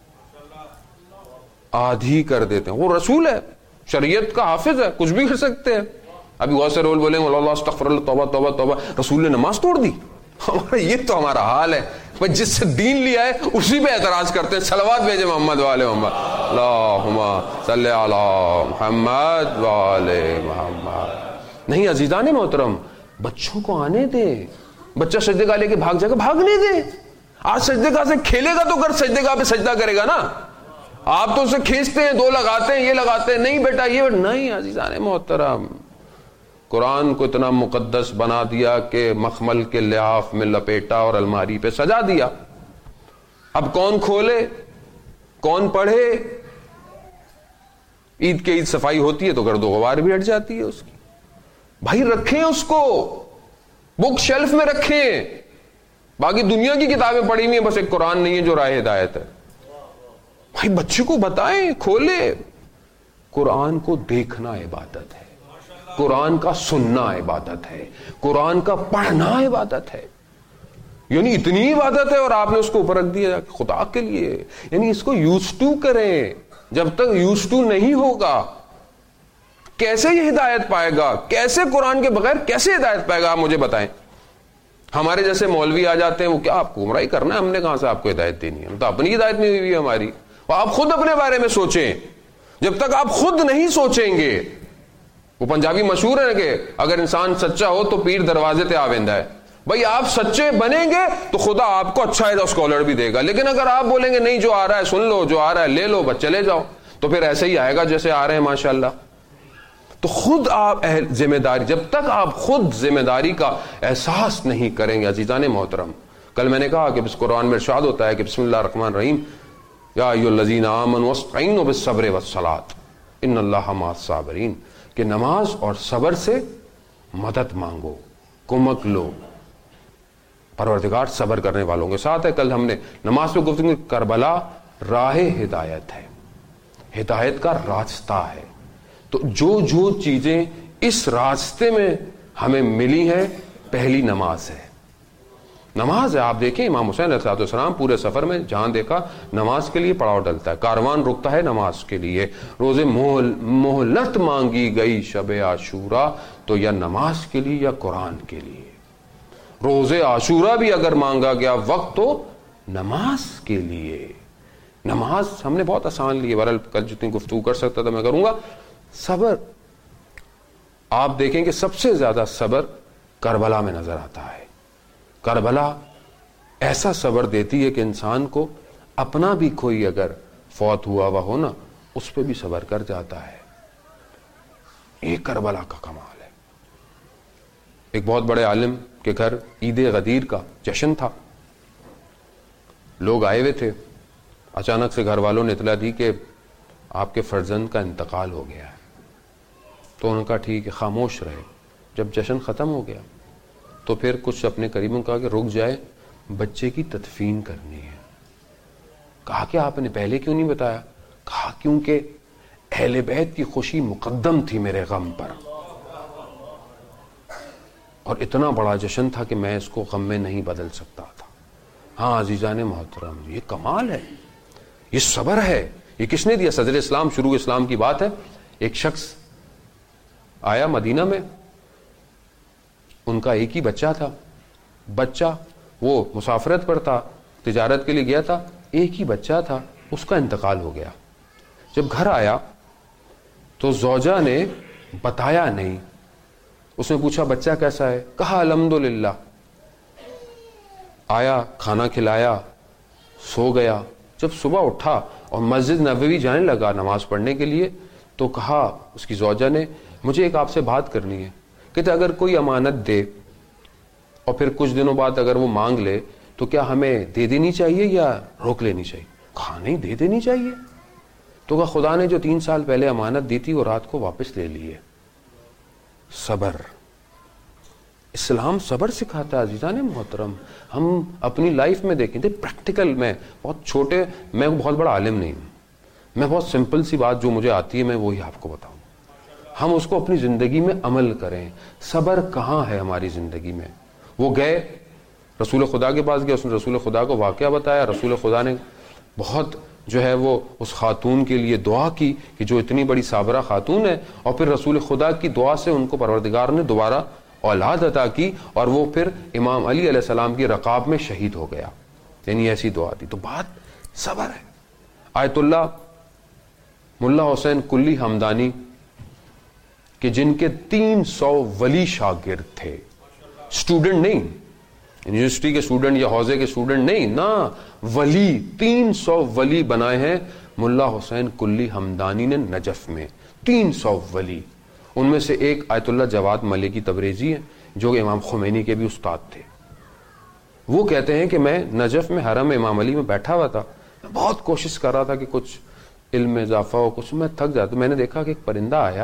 آدھی کر دیتے ہیں۔ وہ رسول ہے، شریعت کا حافظ ہے، کچھ بھی کر سکتے ہیں۔ ابھی بہت سے رول بولیں گے اللہ استغفر اللہ توبہ توبہ توبہ، رسول نے نماز توڑ دی۔ ہمارا یہ تو ہمارا حال ہے، جس سے دین لیا ہے اسی پہ اعتراض کرتے ہیں۔ صلوات بھیجے محمد والے محمد، اللہم صلی علی محمد والے محمد۔ نہیں عزیزان محترم، بچوں کو آنے دیں، بچہ سجدے گاہ لے کے بھاگ جائے گا، بھاگنے دیں۔ آج سجدے گاہ سے کھیلے گا تو کر سجدے گاہ پہ سجدہ کرے گا نا، آپ تو اسے کھینچتے ہیں، دو لگاتے ہیں، یہ لگاتے ہیں، نہیں بیٹا یہ نہیں۔ عزیزان محترم، قرآن کو اتنا مقدس بنا دیا کہ مخمل کے لحاف میں لپیٹا اور الماری پہ سجا دیا۔ اب کون کھولے، کون پڑھے؟ عید کے عید صفائی ہوتی ہے تو گرد و غبار بھی ہٹ جاتی ہے اس کی۔ بھائی رکھیں اس کو، بک شیلف میں رکھیں، باقی دنیا کی کتابیں پڑھی ہوئی ہیں، بس ایک قرآن نہیں ہے جو راہ ہدایت ہے۔ بھائی بچے کو بتائیں، کھولے۔ قرآن کو دیکھنا عبادت ہے، قرآن کا سننا عبادت ہے، قرآن کا پڑھنا عبادت ہے۔ یعنی اتنی عبادت ہے اور آپ نے اس کو اوپر رکھ دیا خدا کے لیے۔ یعنی اس کو یوز ٹو کریں، جب تک یوز ٹو نہیں ہوگا کیسے یہ ہدایت پائے گا؟ کیسے قرآن کے بغیر کیسے ہدایت پائے گا؟ آپ مجھے بتائیں۔ ہمارے جیسے مولوی آ جاتے ہیں، وہ کیا آپ کو گمراہی کرنا ہے، ہم نے کہاں سے آپ کو ہدایت دینی ہے، ہم تو اپنی ہدایت نہیں ہوئی ہے ہماری۔ آپ خود اپنے بارے میں سوچیں، جب تک آپ خود نہیں سوچیں گے۔ وہ پنجابی مشہور ہے کہ اگر انسان سچا ہو تو پیر دروازے تے آویندا ہے۔ بھائی آپ سچے بنیں گے تو خدا آپ کو اچھا ایز اسکالر بھی دے گا، لیکن اگر آپ بولیں گے نہیں جو آ رہا ہے سن لو، جو آ رہا ہے لے لو، بس چلے جاؤ، تو پھر ایسے ہی آئے گا جیسے آ رہے ہیں ماشاءاللہ۔ تو خود آپ اہل ذمہ داری، جب تک آپ خود ذمہ داری کا احساس نہیں کریں گے عزیزان محترم۔ کل میں نے کہا کہ اس قرآن میں ارشاد ہوتا ہے کہ بسم اللہ الرحمن الرحیم، یا ایھا الذین آمنوا واستعینوا بالصبر والصلاۃ ان اللہ مع الصابرین، کہ نماز اور صبر سے مدد مانگو، کمک لو، پروردگار صبر کرنے والوں کے ساتھ ہے۔ کل ہم نے نماز پہ گفتگو، کربلا راہ ہدایت ہے، ہدایت کا راستہ ہے۔ تو جو جو چیزیں اس راستے میں ہمیں ملی ہیں، پہلی نماز ہے، نماز ہے۔ آپ دیکھیں امام حسین علیہ السلام پورے سفر میں جہاں دیکھا نماز کے لیے پڑاؤ ڈلتا ہے، کاروان رکتا ہے نماز کے لیے۔ روزے مہلت مانگی گئی شب عاشورہ تو یا نماز کے لیے یا قرآن کے لیے۔ روزے عاشورہ بھی اگر مانگا گیا وقت تو نماز کے لیے۔ نماز ہم نے بہت آسان لی ہے، بہرحال کل جتنی گفتگو کر سکتا تھا میں کروں گا۔ صبر، آپ دیکھیں کہ سب سے زیادہ صبر کربلا میں نظر آتا ہے۔ کربلا ایسا صبر دیتی ہے کہ انسان کو اپنا بھی کوئی اگر فوت ہوا ہوا ہو نا، اس پہ بھی صبر کر جاتا ہے۔ یہ کربلا کا کمال ہے۔ ایک بہت بڑے عالم کے گھر عید غدیر کا جشن تھا، لوگ آئے ہوئے تھے، اچانک سے گھر والوں نے اطلاع دی کہ آپ کے فرزند کا انتقال ہو گیا ہے۔ تو انہوں نے کہا ٹھیک ہے، خاموش رہے۔ جب جشن ختم ہو گیا تو پھر کچھ اپنے قریبوں کہا کہ رک جائے، بچے کی تدفین کرنی ہے۔ کہا کہ آپ نے پہلے کیوں نہیں بتایا؟ کہا کیونکہ اہل بیت کی خوشی مقدم تھی میرے غم پر، اور اتنا بڑا جشن تھا کہ میں اس کو غم میں نہیں بدل سکتا تھا۔ ہاں عزیزان محترم، یہ کمال ہے، یہ صبر ہے، یہ کس نے دیا؟ صدر اسلام، شروع اسلام کی بات ہے. ایک شخص آیا مدینہ میں، ان کا ایک ہی بچہ تھا. بچہ وہ مسافرت پر تھا، تجارت کے لیے گیا تھا، ایک ہی بچہ تھا، اس کا انتقال ہو گیا. جب گھر آیا تو زوجہ نے بتایا نہیں. اس نے پوچھا بچہ کیسا ہے؟ کہا الحمدللہ. آیا، کھانا کھلایا، سو گیا. جب صبح اٹھا اور مسجد نبوی جانے لگا نماز پڑھنے کے لیے تو کہا اس کی زوجہ نے مجھے ایک آپ سے بات کرنی ہے. کہتے اگر کوئی امانت دے اور پھر کچھ دنوں بعد اگر وہ مانگ لے تو کیا ہمیں دے دینی چاہیے یا روک لینی چاہیے؟ کہا نہیں، دے دینی چاہیے. تو کہا خدا نے جو تین سال پہلے امانت دی تھی وہ رات کو واپس لے لیے. صبر. اسلام صبر سکھاتا ہے عزیزان محترم. ہم اپنی لائف میں دیکھیں، پریکٹیکل. میں بہت چھوٹے، میں بہت بڑا عالم نہیں ہوں، میں بہت سمپل سی بات جو مجھے آتی ہے میں وہی آپ کو بتاؤں. ہم اس کو اپنی زندگی میں عمل کریں. صبر کہاں ہے ہماری زندگی میں؟ وہ گئے رسول خدا کے پاس گئے، اس نے رسول خدا کو واقعہ بتایا. رسول خدا نے بہت جو ہے وہ اس خاتون کے لیے دعا کی کہ جو اتنی بڑی صابرہ خاتون ہے، اور پھر رسول خدا کی دعا سے ان کو پروردگار نے دوبارہ اولاد عطا کی اور وہ پھر امام علی علیہ السلام کی رقاب میں شہید ہو گیا. یعنی ایسی دعا تھی. تو بات صبر ہے. آیت اللہ ملا حسین کلی ہمدانی کہ جن کے تین سو ولی شاگرد تھے، اسٹوڈنٹ نہیں، یونیورسٹی کے اسٹوڈنٹ یا حوزے کے اسٹوڈنٹ نہیں، نہ ولی. تین سو ولی بنائے ہیں ملا حسین کلی ہمدانی نے نجف میں. تین سو ولی. ان میں سے ایک آیت اللہ جواد ملکی تبریزی ہے جو امام خمینی کے بھی استاد تھے. وہ کہتے ہیں کہ میں نجف میں حرم امام علی میں بیٹھا ہوا تھا، بہت کوشش کر رہا تھا کہ کچھ علم میں اضافہ ہو، کچھ میں تھک جاتا. میں نے دیکھا کہ ایک پرندہ آیا،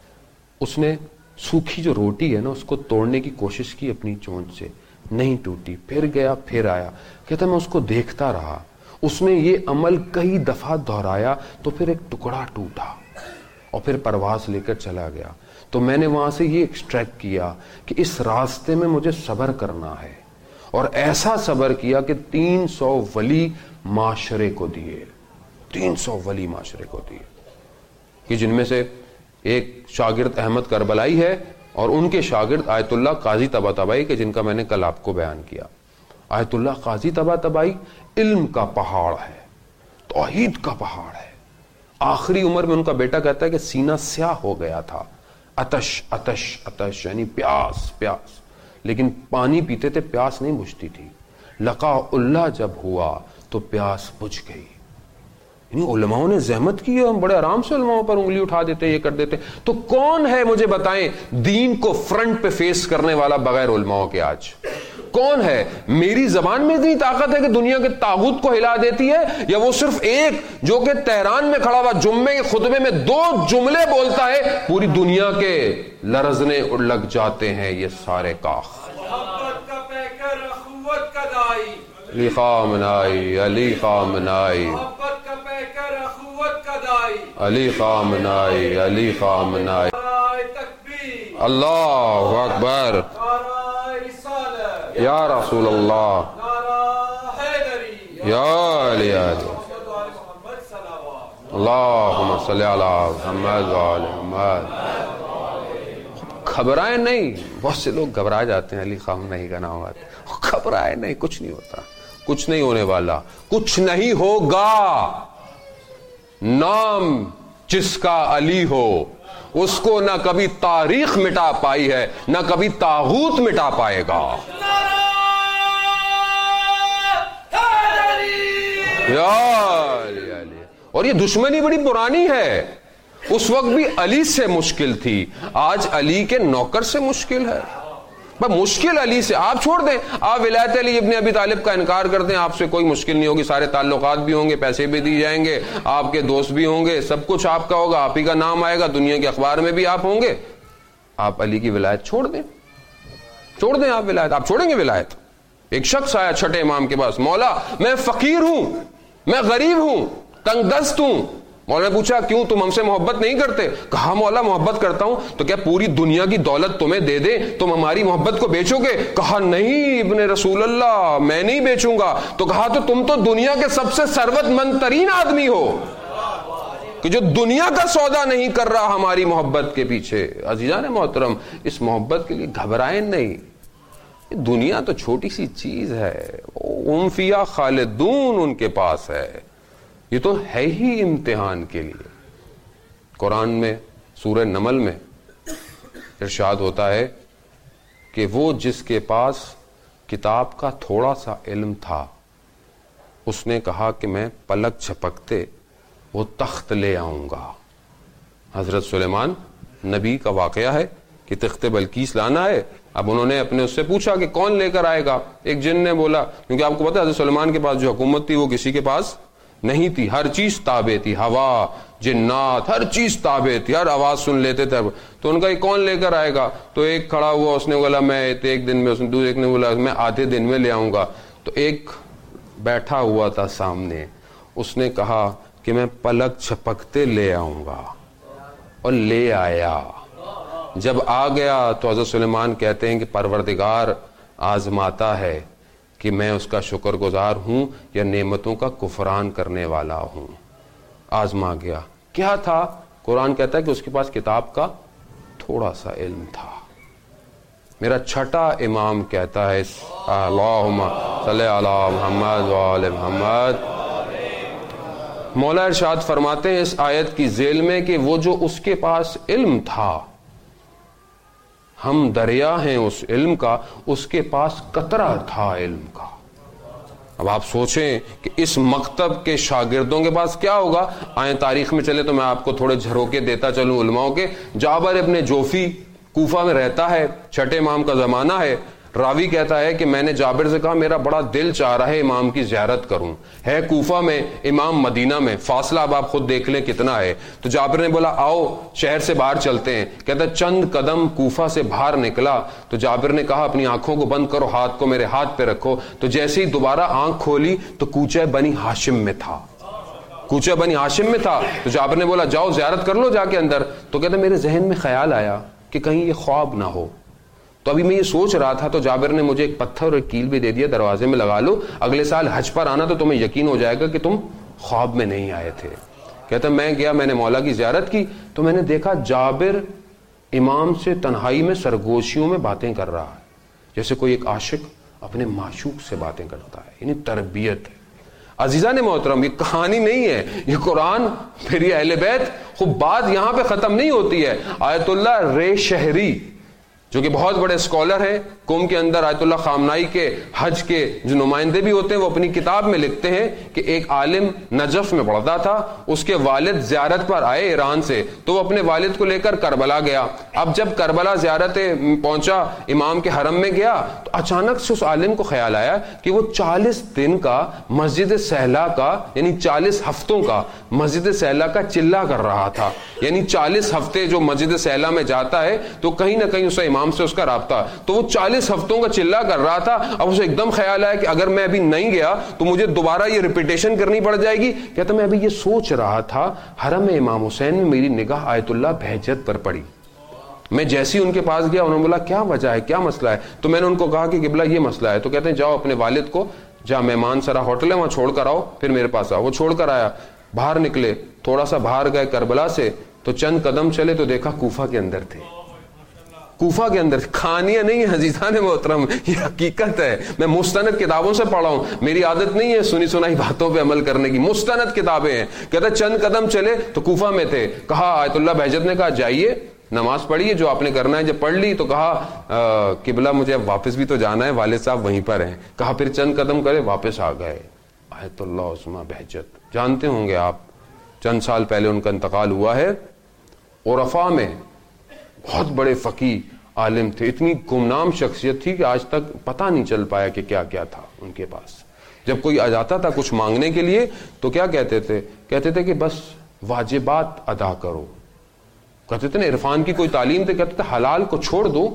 اس نے سوکھی جو روٹی ہے نا اس کو توڑنے کی کوشش کی اپنی چونچ سے، نہیں ٹوٹی. پھر گیا، پھر آیا. کہتا میں اس کو دیکھتا رہا. اس نے یہ عمل کئی دفعہ دہرایا تو پھر ایک ٹکڑا ٹوٹا اور پھر پرواز لے کر چلا گیا. تو میں نے وہاں سے یہ ایکسٹریکٹ کیا کہ اس راستے میں مجھے صبر کرنا ہے، اور ایسا صبر کیا کہ تین سو ولی معاشرے کو دیے. تین سو ولی معاشرے کو دیے کہ جن میں سے ایک شاگرد احمد کربلائی ہے اور ان کے شاگرد آیت اللہ قاضی طباطبائی کے جن کا میں نے کل آپ کو بیان کیا. آیت اللہ قاضی طباطبائی علم کا پہاڑ ہے، توحید کا پہاڑ ہے. آخری عمر میں ان کا بیٹا کہتا ہے کہ سینہ سیاہ ہو گیا تھا، اتش اتش اتش یعنی پیاس پیاس، لیکن پانی پیتے تھے، پیاس نہیں بجھتی تھی. لقاء اللہ جب ہوا تو پیاس بجھ گئی. یعنی علماء نے زحمت کی ہے، ہم بڑے آرام سے علماء پر انگلی اٹھا دیتے، یہ کر دیتے. تو کون ہے مجھے بتائیں دین کو فرنٹ پہ فیس کرنے والا بغیر علماء کے؟ آج کون ہے؟ میری زبان میں اتنی طاقت ہے کہ دنیا کے طاغوت کو ہلا دیتی ہے، یا وہ صرف ایک جو کہ تہران میں کھڑا ہوا جمعے کے خطبے میں دو جملے بولتا ہے پوری دنیا کے لرزنے لگ جاتے ہیں یہ سارے کاخ. محبت کا پیکر، اخوت کا دائی، علی خامنائی، علی خامنائی، محبت کا پیکر، اخوت کا دائی، علی خامنائی، علی خامنائی. نعرہ تکبیر، اللہ اکبر، نعرہ رسالت، یا رسول اللہ، نعرہ حیدری، یا علی علی. محمد و آل محمد صلوات. اللہم صلی علی محمد و آل محمد. گھبرائے نہیں. بہت سے لوگ گھبرا جاتے ہیں علی خامنہی کا نام آتا ہے. گھبرائے نہیں، کچھ نہیں ہوتا، کچھ نہیں ہونے والا، کچھ نہیں ہوگا. نام جس کا علی ہو اس کو نہ کبھی تاریخ مٹا پائی ہے، نہ کبھی طاغوت مٹا پائے گا. یا علی علی. اور یہ دشمنی بڑی پرانی ہے. اس وقت بھی علی سے مشکل تھی، آج علی کے نوکر سے مشکل ہے. مشکل علی سے آپ چھوڑ دیں، آپ ولایت علی ابن ابی طالب کا انکار کر دیں، آپ سے کوئی مشکل نہیں ہوگی. سارے تعلقات بھی ہوں گے، پیسے بھی دی جائیں گے، آپ کے دوست بھی ہوں گے، سب کچھ آپ کا ہوگا، آپ ہی کا نام آئے گا، دنیا کے اخبار میں بھی آپ ہوں گے. آپ علی کی ولایت چھوڑ دیں، چھوڑ دیں آپ ولایت. آپ چھوڑیں گے ولایت؟ ایک شخص آیا چھٹے امام کے پاس، مولا میں فقیر ہوں، میں غریب ہوں، تنگ دست ہوں. مولا نے پوچھا کیوں، تم ہم سے محبت نہیں کرتے؟ کہا مولا محبت کرتا ہوں. تو کیا پوری دنیا کی دولت تمہیں دے دیں تم ہماری محبت کو بیچو گے؟ کہا نہیں ابن رسول اللہ، میں نہیں بیچوں گا. تو کہا تو تم تو دنیا کے سب سے ثروت مند ترین آدمی ہو. کہ جو دنیا کا سودا نہیں کر رہا ہماری محبت کے پیچھے. عزیزان محترم, اس محبت کے لیے گھبرائیں نہیں. دنیا تو چھوٹی سی چیز ہے, ہم فیہا خالدون ان کے پاس ہے. یہ تو ہے ہی امتحان کے لیے. قرآن میں سورہ نمل میں ارشاد ہوتا ہے کہ وہ جس کے پاس کتاب کا تھوڑا سا علم تھا, اس نے کہا کہ میں پلک جھپکتے وہ تخت لے آؤں گا. حضرت سلیمان نبی کا واقعہ ہے کہ تخت بلقیس لانا ہے. اب انہوں نے اپنے اس سے پوچھا کہ کون لے کر آئے گا. ایک جن نے بولا, کیونکہ آپ کو پتا ہے حضرت سلیمان کے پاس جو حکومت تھی وہ کسی کے پاس نہیں تھی, ہر چیز تابع تھی, ہوا, جنات, ہر چیز تابع تھی, ہر آواز سن لیتے تھے. تو ان کا یہ کون لے کر آئے گا؟ تو ایک کھڑا ہوا, اس نے بولا میں ایک دن میں, اس نے دوسرے نے بولا میں آدھے دن میں لے آؤں گا. تو ایک بیٹھا ہوا تھا سامنے, اس نے کہا کہ میں پلک چھپکتے لے آؤں گا, اور لے آیا. جب آ گیا تو حضرت سلیمان کہتے ہیں کہ پروردگار آزماتا ہے کہ میں اس کا شکر گزار ہوں یا نعمتوں کا کفران کرنے والا ہوں. آزما گیا. کیا تھا؟ قرآن کہتا ہے کہ اس کے پاس کتاب کا تھوڑا سا علم تھا. میرا چھٹا امام کہتا ہے اللہم صلی علی محمد وآل محمد. مولا ارشاد فرماتے ہیں اس آیت کی ذیل میں کہ وہ جو اس کے پاس علم تھا, ہم دریا ہیں اس علم کا, اس کے پاس قطرہ تھا علم کا. اب آپ سوچیں کہ اس مکتب کے شاگردوں کے پاس کیا ہوگا. آئیں تاریخ میں چلے تو میں آپ کو تھوڑے جھروکے دیتا چلوں علماؤں کے. جابر ابن جوفی کوفہ میں رہتا ہے, چھٹے امام کا زمانہ ہے. راوی کہتا ہے کہ میں نے جابر سے کہا میرا بڑا دل چاہ رہا ہے امام کی زیارت کروں. ہے کوفہ میں, امام مدینہ میں, فاصلہ اب آپ خود دیکھ لیں کتنا ہے. تو جابر نے بولا آؤ شہر سے باہر چلتے ہیں. کہتا چند قدم کوفہ سے باہر نکلا تو جابر نے کہا اپنی آنکھوں کو بند کرو, ہاتھ کو میرے ہاتھ پہ رکھو. تو جیسے ہی دوبارہ آنکھ کھولی تو کوچہ بنی ہاشم میں تھا, کوچہ بنی ہاشم میں تھا. تو جابر نے بولا جاؤ زیارت کر لو جا کے اندر. تو کہتا میرے ذہن میں خیال آیا کہ کہیں یہ خواب نہ ہو. تو ابھی میں یہ سوچ رہا تھا تو جابر نے مجھے ایک پتھر اور ایک کیل بھی دے دیا, دروازے میں لگا لو, اگلے سال حج پر آنا تو تمہیں یقین ہو جائے گا کہ تم خواب میں نہیں آئے تھے. کہتا میں گیا, میں نے مولا کی زیارت کی تو میں نے دیکھا جابر امام سے تنہائی میں سرگوشیوں میں باتیں کر رہا ہے, جیسے کوئی ایک عاشق اپنے معشوق سے باتیں کرتا ہے. یعنی تربیت ہے. عزیزان محترم, یہ کہانی نہیں ہے, یہ قرآن, پھر یہ اہل بیت. خوب بات یہاں پہ ختم نہیں ہوتی ہے. آیت اللہ رے شہری جو کہ بہت بڑے اسکالر ہیں قوم کے اندر, آیت اللہ خامنائی کے حج کے جو نمائندے بھی ہوتے ہیں, وہ اپنی کتاب میں لکھتے ہیں کہ ایک عالم نجف میں پڑھتا تھا, اس کے والد زیارت پر آئے ایران سے, تو وہ اپنے والد کو لے کر کربلا گیا. اب جب کربلا زیارت پہنچا, امام کے حرم میں گیا, تو اچانک سے اس عالم کو خیال آیا کہ وہ چالیس دن کا مسجد سہلا کا, یعنی چالیس ہفتوں کا مسجد سہلا کا چلا کر رہا تھا. یعنی چالیس ہفتے جو مسجد سہلا میں جاتا ہے تو کہیں نہ کہیں اسے امام سے اس کا رابطہ, تو وہ چالیس ہفتوں کا چلا کر رہا تھا. اب اسے ایک دم خیال آیا کہ اگر میں ابھی نہیں گیا تو مجھے دوبارہ یہ ریپیٹیشن کرنی پڑ جائے گی. کہتا میں ابھی یہ سوچ رہا تھا, حرم امام حسین میں میری نگاہ آیت اللہ بہجت پر پڑی. میں جیسے ہی ان کے پاس گیا, انہوں نے بولا کیا وجہ ہے, کیا مسئلہ ہے؟ تو میں نے ان کو کہا کہ قبلہ یہ مسئلہ ہے. تو کہتے ہیں جاؤ اپنے والد کو, جا مہمان سرا ہوٹل ہے وہاں چھوڑ کر آؤ, پھر میرے پاس آؤ. وہ چھوڑ کر آیا. باہر نکلے, تھوڑا سا باہر گئے کربلا سے, تو چند قدم چلے تو دیکھا کوفہ کے اندر تھے. کوفہ کے اندر, کہانیاں نہیں ہیں عزیزان محترم, یہ حقیقت ہے. میں مستند کتابوں سے پڑھا ہوں, میری عادت نہیں ہے سنی سنائی باتوں پہ عمل کرنے کی, مستند کتابیں ہیں. کہتا چند قدم چلے تو کوفہ میں تھے. کہا آیت اللہ بہجت نے کہا جائیے نماز پڑھیے جو آپ نے کرنا ہے. جب پڑھ لی تو کہا قبلہ مجھے اب واپس بھی تو جانا ہے, والد صاحب وہیں پر ہیں. کہا پھر چند قدم کرے, واپس آ گئے. آیت اللہ عثمہ بہجت جانتے ہوں گے آپ, چند سال پہلے ان کا انتقال ہوا ہے. عرفا میں بہت بڑے فقی عالم تھے, اتنی گمنام شخصیت تھی کہ آج تک پتہ نہیں چل پایا کہ کیا کیا تھا ان کے پاس. جب کوئی آ جاتا تھا کچھ مانگنے کے لیے تو کیا کہتے تھے, کہتے تھے کہ بس واجبات ادا کرو. کہتے تھے نا عرفان کی کوئی تعلیم تھے, کہتے تھے حلال کو چھوڑ دو,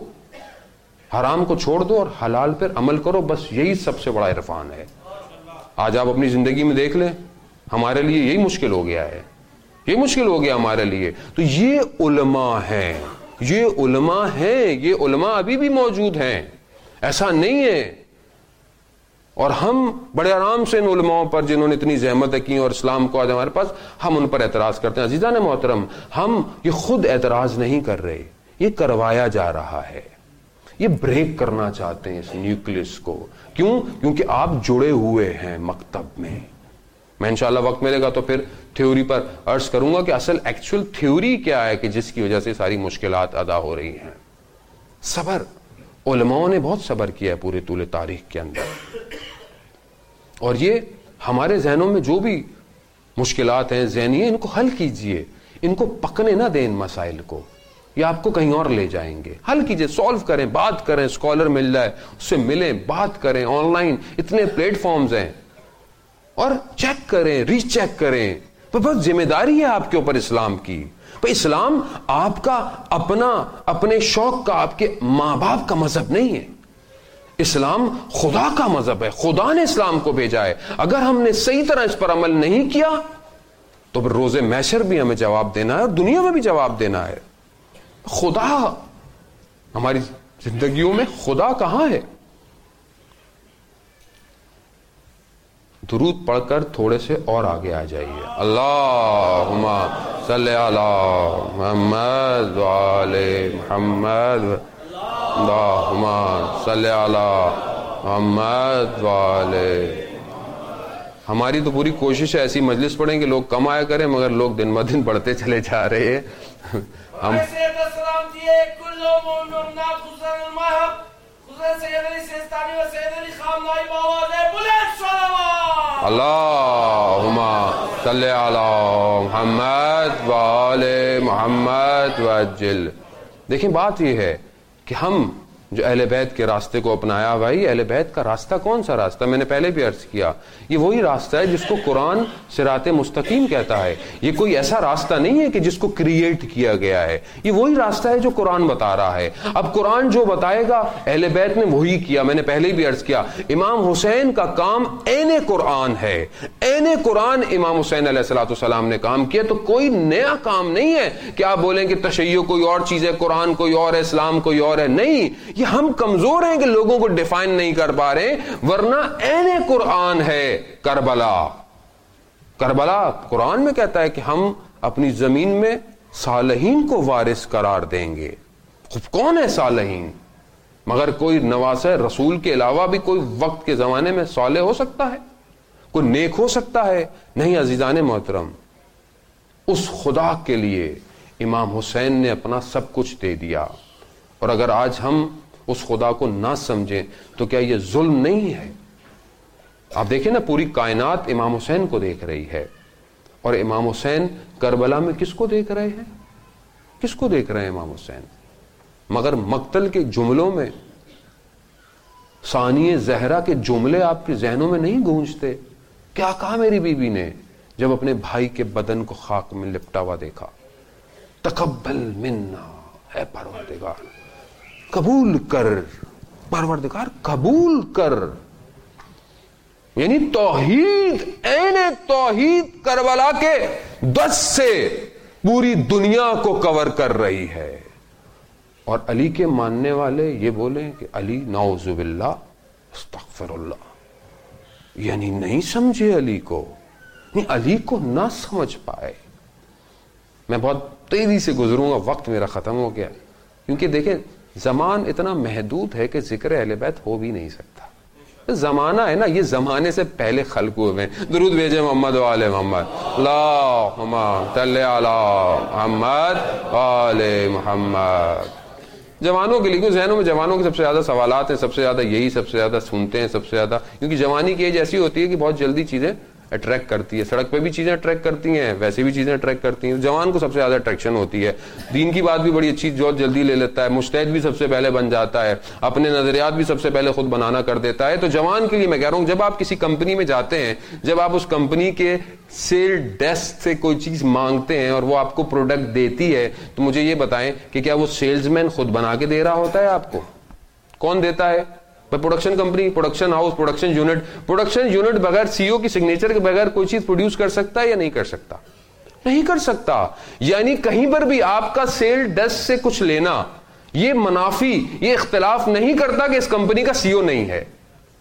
حرام کو چھوڑ دو اور حلال پر عمل کرو, بس یہی سب سے بڑا عرفان ہے. آج آپ اپنی زندگی میں دیکھ لیں, ہمارے لیے یہی مشکل ہو گیا ہے, یہ مشکل ہو گیا ہمارے لیے. تو یہ علماء ہیں, یہ علماء ہیں, یہ علماء ابھی بھی موجود ہیں. ایسا نہیں ہے اور ہم بڑے آرام سے ان علماؤں پر جنہوں نے اتنی زحمتیں کی اور اسلام کو آج ہمارے پاس، ہم ان پر اعتراض کرتے ہیں۔ عزیزان محترم، ہم یہ خود اعتراض نہیں کر رہے، یہ کروایا جا رہا ہے، یہ بریک کرنا چاہتے ہیں اس نیوکلس کو۔ کیوں؟ کیونکہ آپ جڑے ہوئے ہیں مکتب میں۔ میں انشاءاللہ وقت ملے گا تو پھر تھیوری پر عرض کروں گا کہ اصل ایکچوئل تھیوری کیا ہے کہ جس کی وجہ سے ساری مشکلات ادا ہو رہی ہیں۔ صبر، علماؤں نے بہت صبر کیا ہے پورے طول تاریخ کے اندر، اور یہ ہمارے ذہنوں میں جو بھی مشکلات ہیں ذہنی ہیں، ان کو حل کیجئے، ان کو پکنے نہ دیں ان مسائل کو، یہ آپ کو کہیں اور لے جائیں گے۔ حل کیجئے، سولو کریں، بات کریں، اسکالر مل جائے اس سے ملیں، بات کریں، آن لائن اتنے پلیٹ فارمز ہیں، اور چیک کریں، ری چیک کریں۔ تو بس ذمہ داری ہے آپ کے اوپر اسلام کی۔ اسلام آپ کا اپنا اپنے شوق کا، آپ کے ماں باپ کا مذہب نہیں ہے، اسلام خدا کا مذہب ہے، خدا نے اسلام کو بھیجا ہے۔ اگر ہم نے صحیح طرح اس پر عمل نہیں کیا تو پھر روز محشر بھی ہمیں جواب دینا ہے اور دنیا میں بھی جواب دینا ہے۔ خدا ہماری زندگیوں میں خدا کہاں ہے؟ درود پڑھ کر تھوڑے سے اور آگے آ جائیے۔ اللہم صلی علی محمد وآل محمد، اللہم صلی علی محمد وآل۔ ہماری تو پوری کوشش ہے ایسی مجلس پڑھیں کہ لوگ کم آیا کریں، مگر لوگ دن بہ دن بڑھتے چلے جا رہے ہیں۔ ہم اللہم صلی علی محمد وآل محمد وعجل۔ دیکھیں بات یہ ہے کہ ہم جو اہل بیت کے راستے کو اپنایا، بھائی اہل بیت کا راستہ کون سا راستہ؟ میں نے پہلے بھی عرض کیا، یہ وہی راستہ ہے جس کو قرآن صراط مستقیم کہتا ہے۔ یہ کوئی ایسا راستہ نہیں ہے کہ جس کو کریٹ کیا گیا ہے، یہ وہی راستہ ہے جو قرآن بتا رہا ہے۔ اب قرآن جو بتائے گا اہل بیت نے وہی کیا۔ میں نے پہلے بھی عرض کیا، امام حسین کا کام عین قرآن ہے، عین قرآن امام حسین علیہ الصلوۃ والسلام نے کام کیا، تو کوئی نیا کام نہیں ہے کہ آپ بولیں کہ تشیع کوئی اور چیز ہے، قرآن کوئی اور ہے، اسلام کوئی اور ہے۔ نہیں، ہم کمزور ہیں کہ لوگوں کو ڈیفائن نہیں کر پا رہے، ورنہ عین قرآن ہے۔ کربلا، کربلا قرآن میں کہتا ہے کہ ہم اپنی زمین میں صالحین کو وارث قرار دیں گے۔ کون ہے صالحین؟ مگر کوئی نواسہ رسول کے علاوہ بھی کوئی وقت کے زمانے میں صالح ہو سکتا ہے، کوئی نیک ہو سکتا ہے؟ نہیں عزیزان محترم، اس خدا کے لیے امام حسین نے اپنا سب کچھ دے دیا، اور اگر آج ہم اس خدا کو نہ سمجھیں تو کیا یہ ظلم نہیں ہے؟ آپ دیکھیں نا، پوری کائنات امام حسین کو دیکھ رہی ہے، اور امام حسین کربلا میں کس کو دیکھ رہے ہیں؟ کس کو دیکھ رہے ہیں امام حسین؟ مگر مقتل کے جملوں میں ثانی زہرا کے جملے آپ کے ذہنوں میں نہیں گونجتے؟ کیا کہا میری بیوی نے جب اپنے بھائی کے بدن کو خاک میں لپٹا ہوا دیکھا؟ تقبل منا، اے پروردگار قبول کر، پروردگار قبول کر۔ یعنی توحید، عین توحید کربلا کے دس سے پوری دنیا کو کور کر رہی ہے، اور علی کے ماننے والے یہ بولیں کہ علی نعوذ باللہ استغفر اللہ، یعنی نہیں سمجھے علی کو، نہیں علی کو نہ سمجھ پائے۔ میں بہت تیزی سے گزروں گا، وقت میرا ختم ہو گیا، کیونکہ دیکھیں زمان اتنا محدود ہے کہ ذکر اہل بیت ہو بھی نہیں سکتا۔ زمانہ ہے نا، یہ زمانے سے پہلے خلق ہوئے ہیں۔ درود بھیجے محمد و آل محمد، اللہم صلی علی محمد و آل محمد۔ جوانوں کے لیے، ذہنوں میں جوانوں کے سب سے زیادہ سوالات ہیں، سب سے زیادہ یہی سب سے زیادہ سنتے ہیں، سب سے زیادہ، کیونکہ جوانی کی ایج ایسی ہوتی ہے کہ بہت جلدی چیزیں اٹریکٹ کرتی ہے، سڑک پہ بھی چیزیں اٹریکٹ کرتی ہیں، ویسے بھی چیزیں اٹریکٹ کرتی ہیں۔ جوان کو سب سے زیادہ اٹریکشن ہوتی ہے، دین کی بات بھی بڑی اچھی بہت جلدی لے لیتا ہے، مجتہد بھی سب سے پہلے بن جاتا ہے، اپنے نظریات بھی سب سے پہلے خود بنانا کر دیتا ہے۔ تو جوان کے لیے میں کہہ رہا ہوں، جب آپ کسی کمپنی میں جاتے ہیں، جب آپ اس کمپنی کے سیل ڈیسک سے کوئی چیز مانگتے ہیں اور وہ آپ کو پروڈکٹ دیتی ہے، تو مجھے یہ بتائیں کہ کیا وہ سیلز مین خود بنا کے دے رہا ہوتا ہے آپ کو؟ کون دیتا ہے؟ Production company, production house, production unit. Production unit بغیر سی او کی سگنیچر کے بغیر کوئی چیز پروڈیوس کر سکتا ہے یا نہیں کر سکتا؟ نہیں کر سکتا۔ یعنی کہیں پر بھی آپ کا سیل ڈیسک سے کچھ لینا یہ منافی، یہ اختلاف نہیں کرتا کہ اس کمپنی کا سی او نہیں ہے۔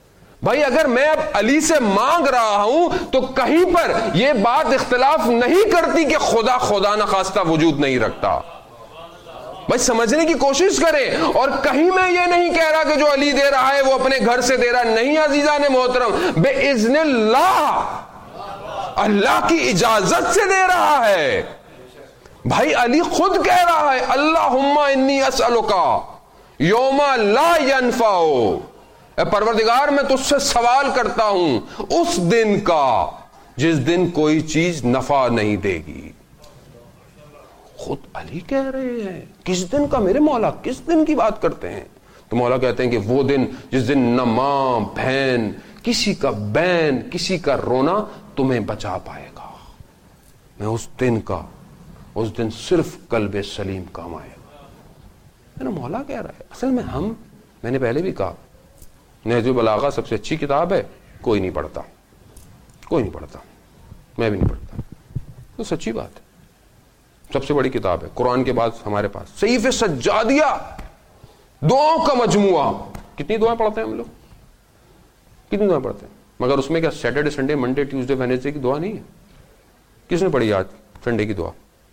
بھائی اگر میں اب علی سے مانگ رہا ہوں تو کہیں پر یہ بات اختلاف نہیں کرتی کہ خدا خدا نخواستہ وجود نہیں رکھتا. بھائی سمجھنے کی کوشش کریں. اور کہیں میں یہ نہیں کہہ رہا کہ جو علی دے رہا ہے وہ اپنے گھر سے دے رہا نہیں عزیزان محترم, بے اذن اللہ, اللہ کی اجازت سے دے رہا ہے. بھائی علی خود کہہ رہا ہے اللہم انی اسألکا یوم لا ینفع, اے پروردگار میں تجھ سے سوال کرتا ہوں اس دن کا جس دن کوئی چیز نفع نہیں دے گی. خود علی کہہ رہے ہیں کس دن کا میرے مولا, کس دن کی بات کرتے ہیں؟ تو مولا کہتے ہیں کہ وہ دن جس دن نہ ماں بہن کسی کا بین کسی کا رونا تمہیں بچا پائے گا. میں اس دن کا, اس دن صرف قلب سلیم کام آئے گا. میرا مولا کہہ رہا ہے. اصل میں ہم, میں نے پہلے بھی کہا نہج البلاغہ سب سے اچھی کتاب ہے, کوئی نہیں پڑھتا, کوئی نہیں پڑھتا, میں بھی نہیں پڑھتا. تو سچی بات ہے, سب سے بڑی کتاب ہے قرآن کے بعد ہمارے پاس. صحیفہ سجادیہ, دعاؤں کا مجموعہ. کتنی دعائیں پڑھتے ہیں ہم لوگ, کتنی دعائیں پڑھتے ہیں؟ مگر اس میں کیا Saturday Sunday Monday Tuesday Wednesday کی دعا نہیں ہے؟ کس نے پڑھی آج سنڈے کی دعا؟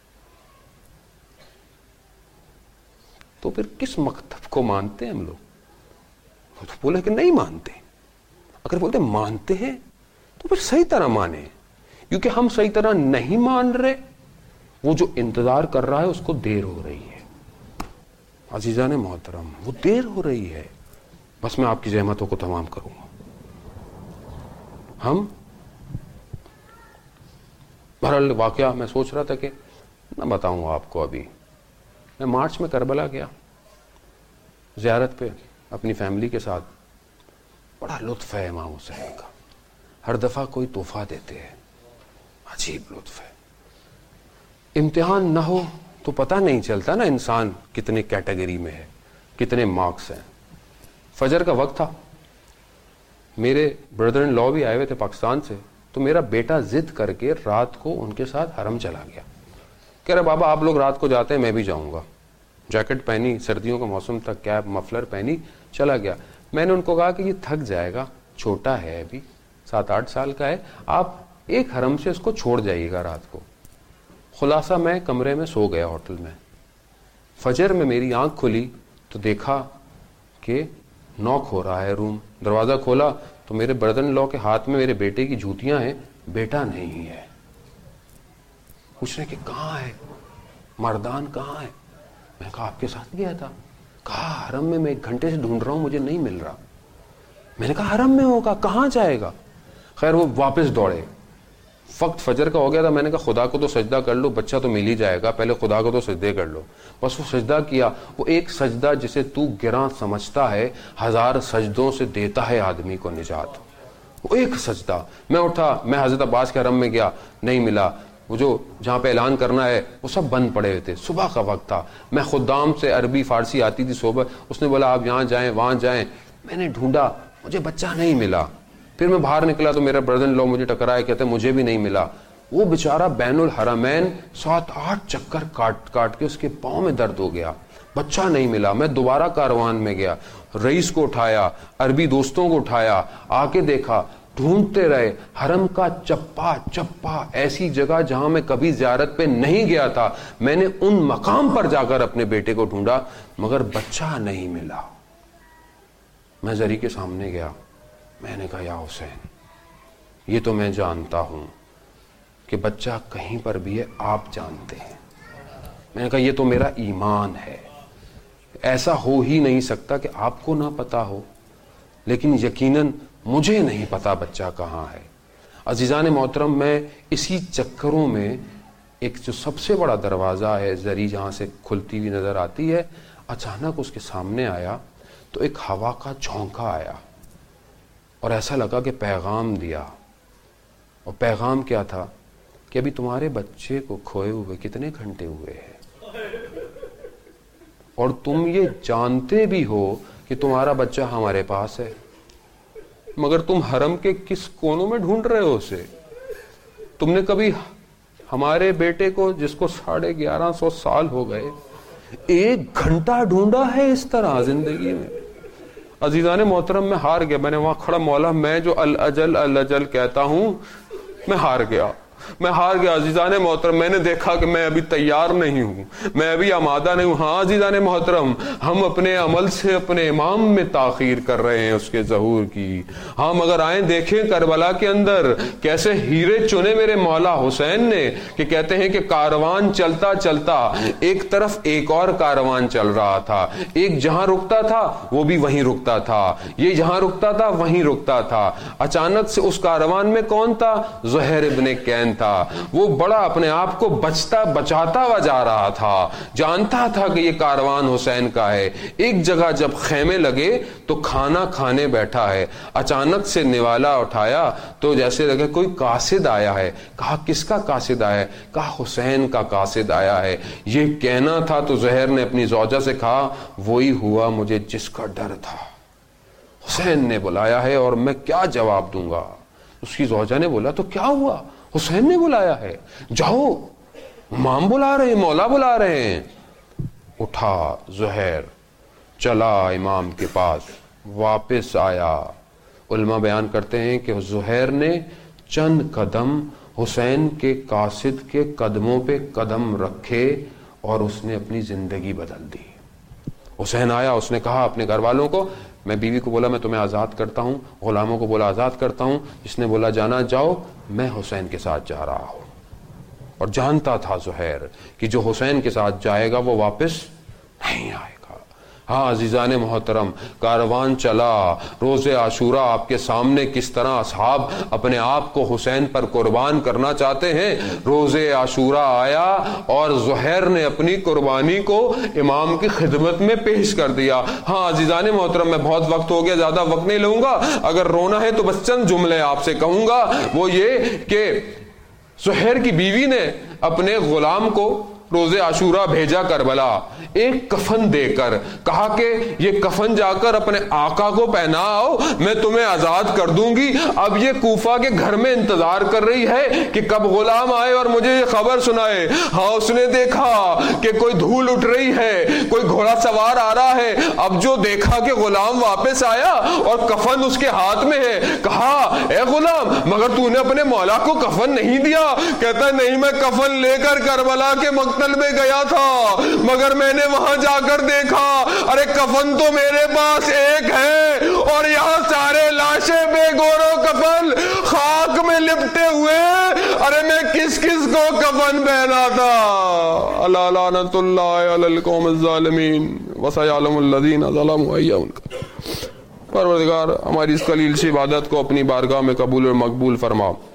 تو پھر کس مکتب کو مانتے ہیں ہم لوگ؟ تو بولے کہ نہیں مانتے. اگر بولتے مانتے ہیں تو پھر صحیح طرح مانے, کیونکہ ہم صحیح طرح نہیں مان رہے. وہ جو انتظار کر رہا ہے اس کو دیر ہو رہی ہے. عزیزان محترم وہ دیر ہو رہی ہے. بس میں آپ کی زحمتوں کو تمام کروں گا. ہم بہرحال واقعہ میں سوچ رہا تھا کہ نہ بتاؤں آپ کو. ابھی میں مارچ میں کربلا گیا زیارت پہ اپنی فیملی کے ساتھ. بڑا لطف ہے امام حسین کا, ہر دفعہ کوئی تحفہ دیتے ہیں, عجیب لطف ہے. امتحان نہ ہو تو پتہ نہیں چلتا نا انسان کتنے کیٹیگری میں ہے, کتنے مارکس ہیں. فجر کا وقت تھا, میرے بردر ان لا بھی آئے ہوئے تھے پاکستان سے. تو میرا بیٹا ضد کر کے رات کو ان کے ساتھ حرم چلا گیا. کہہ رہا بابا آپ لوگ رات کو جاتے ہیں میں بھی جاؤں گا. جیکٹ پہنی, سردیوں کا موسم تھا, کیپ مفلر پہنی, چلا گیا. میں نے ان کو کہا کہ یہ تھک جائے گا, چھوٹا ہے ابھی, سات آٹھ سال کا ہے, آپ ایک حرم سے اس کو چھوڑ جائیے گا رات کو. خلاصہ میں کمرے میں سو گیا ہوٹل میں. فجر میں میری آنکھ کھلی تو دیکھا کہ نوک ہو رہا ہے روم. دروازہ کھولا تو میرے بردر ان لا کے ہاتھ میں میرے بیٹے کی جوتیاں ہیں, بیٹا نہیں ہے. پوچھ رہے کہ کہاں ہے, مردان کہاں ہے؟ میں نے کہا آپ کے ساتھ گیا تھا. کہا حرم میں, میں ایک گھنٹے سے ڈھونڈ رہا ہوں مجھے نہیں مل رہا. میں نے کہا حرم میں ہوگا, کہاں جائے گا؟ خیر وہ واپس دوڑے. وقت فجر کا ہو گیا تھا. میں نے کہا خدا کو تو سجدہ کر لو, بچہ تو مل ہی جائے گا, پہلے خدا کو تو سجدے کر لو. بس وہ سجدہ کیا. وہ ایک سجدہ جسے تو گراں سمجھتا ہے ہزار سجدوں سے دیتا ہے آدمی کو نجات. وہ ایک سجدہ. میں اٹھا, میں حضرت عباس کے حرم میں گیا, نہیں ملا. وہ جو جہاں پہ اعلان کرنا ہے وہ سب بند پڑے ہوئے تھے. صبح کا وقت تھا. میں خدام سے عربی فارسی آتی تھی صبح, اس نے بولا آپ یہاں جائیں وہاں جائیں. میں نے ڈھونڈا, مجھے بچہ نہیں ملا. پھر میں باہر نکلا تو میرا بردر ان لا مجھے ٹکرایا, کہتے مجھے بھی نہیں ملا. وہ بیچارہ بین الحرمین سات آٹھ چکر کاٹ کاٹ کے اس کے پاؤں میں درد ہو گیا, بچہ نہیں ملا. میں دوبارہ کاروان میں گیا, رئیس کو اٹھایا, عربی دوستوں کو اٹھایا, آ کے دیکھا, ڈھونڈتے رہے. حرم کا چپا چپا, ایسی جگہ جہاں میں کبھی زیارت پہ نہیں گیا تھا, میں نے ان مقام پر جا کر اپنے بیٹے کو ڈھونڈا مگر بچہ نہیں ملا. میں زری کے سامنے گیا, میں نے کہا یا حسین یہ تو میں جانتا ہوں کہ بچہ کہیں پر بھی ہے, آپ جانتے ہیں. میں نے کہا یہ تو میرا ایمان ہے, ایسا ہو ہی نہیں سکتا کہ آپ کو نہ پتا ہو, لیکن یقیناً مجھے نہیں پتا بچہ کہاں ہے. عزیزان محترم میں اسی چکروں میں ایک جو سب سے بڑا دروازہ ہے زری جہاں سے کھلتی ہوئی نظر آتی ہے, اچانک اس کے سامنے آیا تو ایک ہوا کا جھونکا آیا اور ایسا لگا کہ پیغام دیا. اور پیغام کیا تھا کہ ابھی تمہارے بچے کو کھوئے ہوئے کتنے گھنٹے ہوئے ہیں, اور تم یہ جانتے بھی ہو کہ تمہارا بچہ ہمارے پاس ہے, مگر تم حرم کے کس کونوں میں ڈھونڈ رہے ہو اسے. تم نے کبھی ہمارے بیٹے کو جس کو ساڑھے گیارہ سو سال ہو گئے ایک گھنٹہ ڈھونڈا ہے اس طرح زندگی میں؟ عزیزان محترم میں ہار گیا. میں نے وہاں کھڑا مولا میں جو الاجل الاجل کہتا ہوں میں ہار گیا, میں ہار گیا عزیزان محترم. میں نے دیکھا کہ میں ابھی تیار نہیں ہوں, میں ابھی آمادہ نہیں ہوں. ہاں عزیزان محترم, ہم اپنے عمل سے اپنے امام میں تاخیر کر رہے ہیں اس کے ظہور کی. ہاں مگر آئیں دیکھیں کربلا کے اندر کیسے ہیرے چنے میرے مولا حسین نے, کہ کہتے ہیں کہ کاروان چلتا چلتا ایک طرف ایک اور کاروان چل رہا تھا, ایک جہاں رکتا تھا وہ بھی وہیں رکتا تھا, یہ جہاں رکتا تھا وہیں رکتا تھا. اچانک سے اس کاروان میں کون تھا؟ زہیر ابن کین تھا. وہ بڑا اپنے آپ کو بچتا بچاتا ہوا جا رہا تھا, جانتا تھا کہ یہ کاروان حسین کا ہے. ایک جگہ جب خیمے لگے تو کھانا کھانے بیٹھا ہے, اچانک سے نوالا اٹھایا تو جیسے لگے کوئی قاصد آیا ہے. کہا کس کا قاصد آیا ہے؟ کہا حسین کا قاصد آیا ہے. یہ کہنا تھا تو زہر نے اپنی زوجہ سے کہا وہی ہوا مجھے جس کا ڈر تھا, حسین نے بلایا ہے اور میں کیا جواب دوں گا. اس کی زوجہ نے بولا تو کیا ہوا؟ حسین نے بلایا ہے, جاؤ امام بلا رہے ہیں, مولا بلا رہے ہیں. اٹھا زہیر, چلا امام کے پاس, واپس آیا. علماء بیان کرتے ہیں کہ زہیر نے چند قدم حسین کے قاصد کے قدموں پہ قدم رکھے اور اس نے اپنی زندگی بدل دی. حسین آیا, اس نے کہا اپنے گھر والوں کو, میں بیوی کو بولا میں تمہیں آزاد کرتا ہوں, غلاموں کو بولا آزاد کرتا ہوں. جس نے بولا جانا جاؤ, میں حسین کے ساتھ جا رہا ہوں. اور جانتا تھا زہیر کہ جو حسین کے ساتھ جائے گا وہ واپس نہیں آئے گا. ہاں عزیزان محترم, کاروان چلا. روز عاشورہ آپ کے سامنے کس طرح اصحاب اپنے آپ کو حسین پر قربان کرنا چاہتے ہیں. روز عاشورہ آیا اور زہیر نے اپنی قربانی کو امام کی خدمت میں پیش کر دیا. ہاں عزیزان محترم, میں بہت وقت ہو گیا, زیادہ وقت نہیں لوں گا. اگر رونا ہے تو بس چند جملے آپ سے کہوں گا. وہ یہ کہ زہیر کی بیوی نے اپنے غلام کو روز عاشورہ بھیجا کربلا, ایک کفن دے کر کہا کہ یہ کفن جا کر اپنے آقا کو پہناؤ, میں تمہیں آزاد کر دوں گی. اب یہ کوفہ کے گھر میں انتظار کر رہی ہے کہ کب غلام آئے اور مجھے یہ خبر سنائے. ہاں اس نے دیکھا کہ کوئی دھول اٹھ رہی ہے, کوئی گھوڑا سوار آ رہا ہے. اب جو دیکھا کہ غلام واپس آیا اور کفن اس کے ہاتھ میں ہے, کہا اے غلام مگر تو نے اپنے مولا کو کفن نہیں دیا. کہتا نہیں, میں کفن لے کر کربلا کے مقتل میں گیا تھا, مگر میں نے وہاں جا کر دیکھا ارے کفن تو میرے پاس ایک ہے اور یہاں سارے لاشیں بے گور و کفن خاک میں لپٹے ہوئے. ارے میں کس کس کو کفن پہنا تھا. اللہ لعنت اللہ علی القوم الظالمین وسیعلم الذین ظلموا ای منقلب. پروردگار ہماری اس قلیل سی عبادت کو اپنی بارگاہ میں قبول اور مقبول فرما.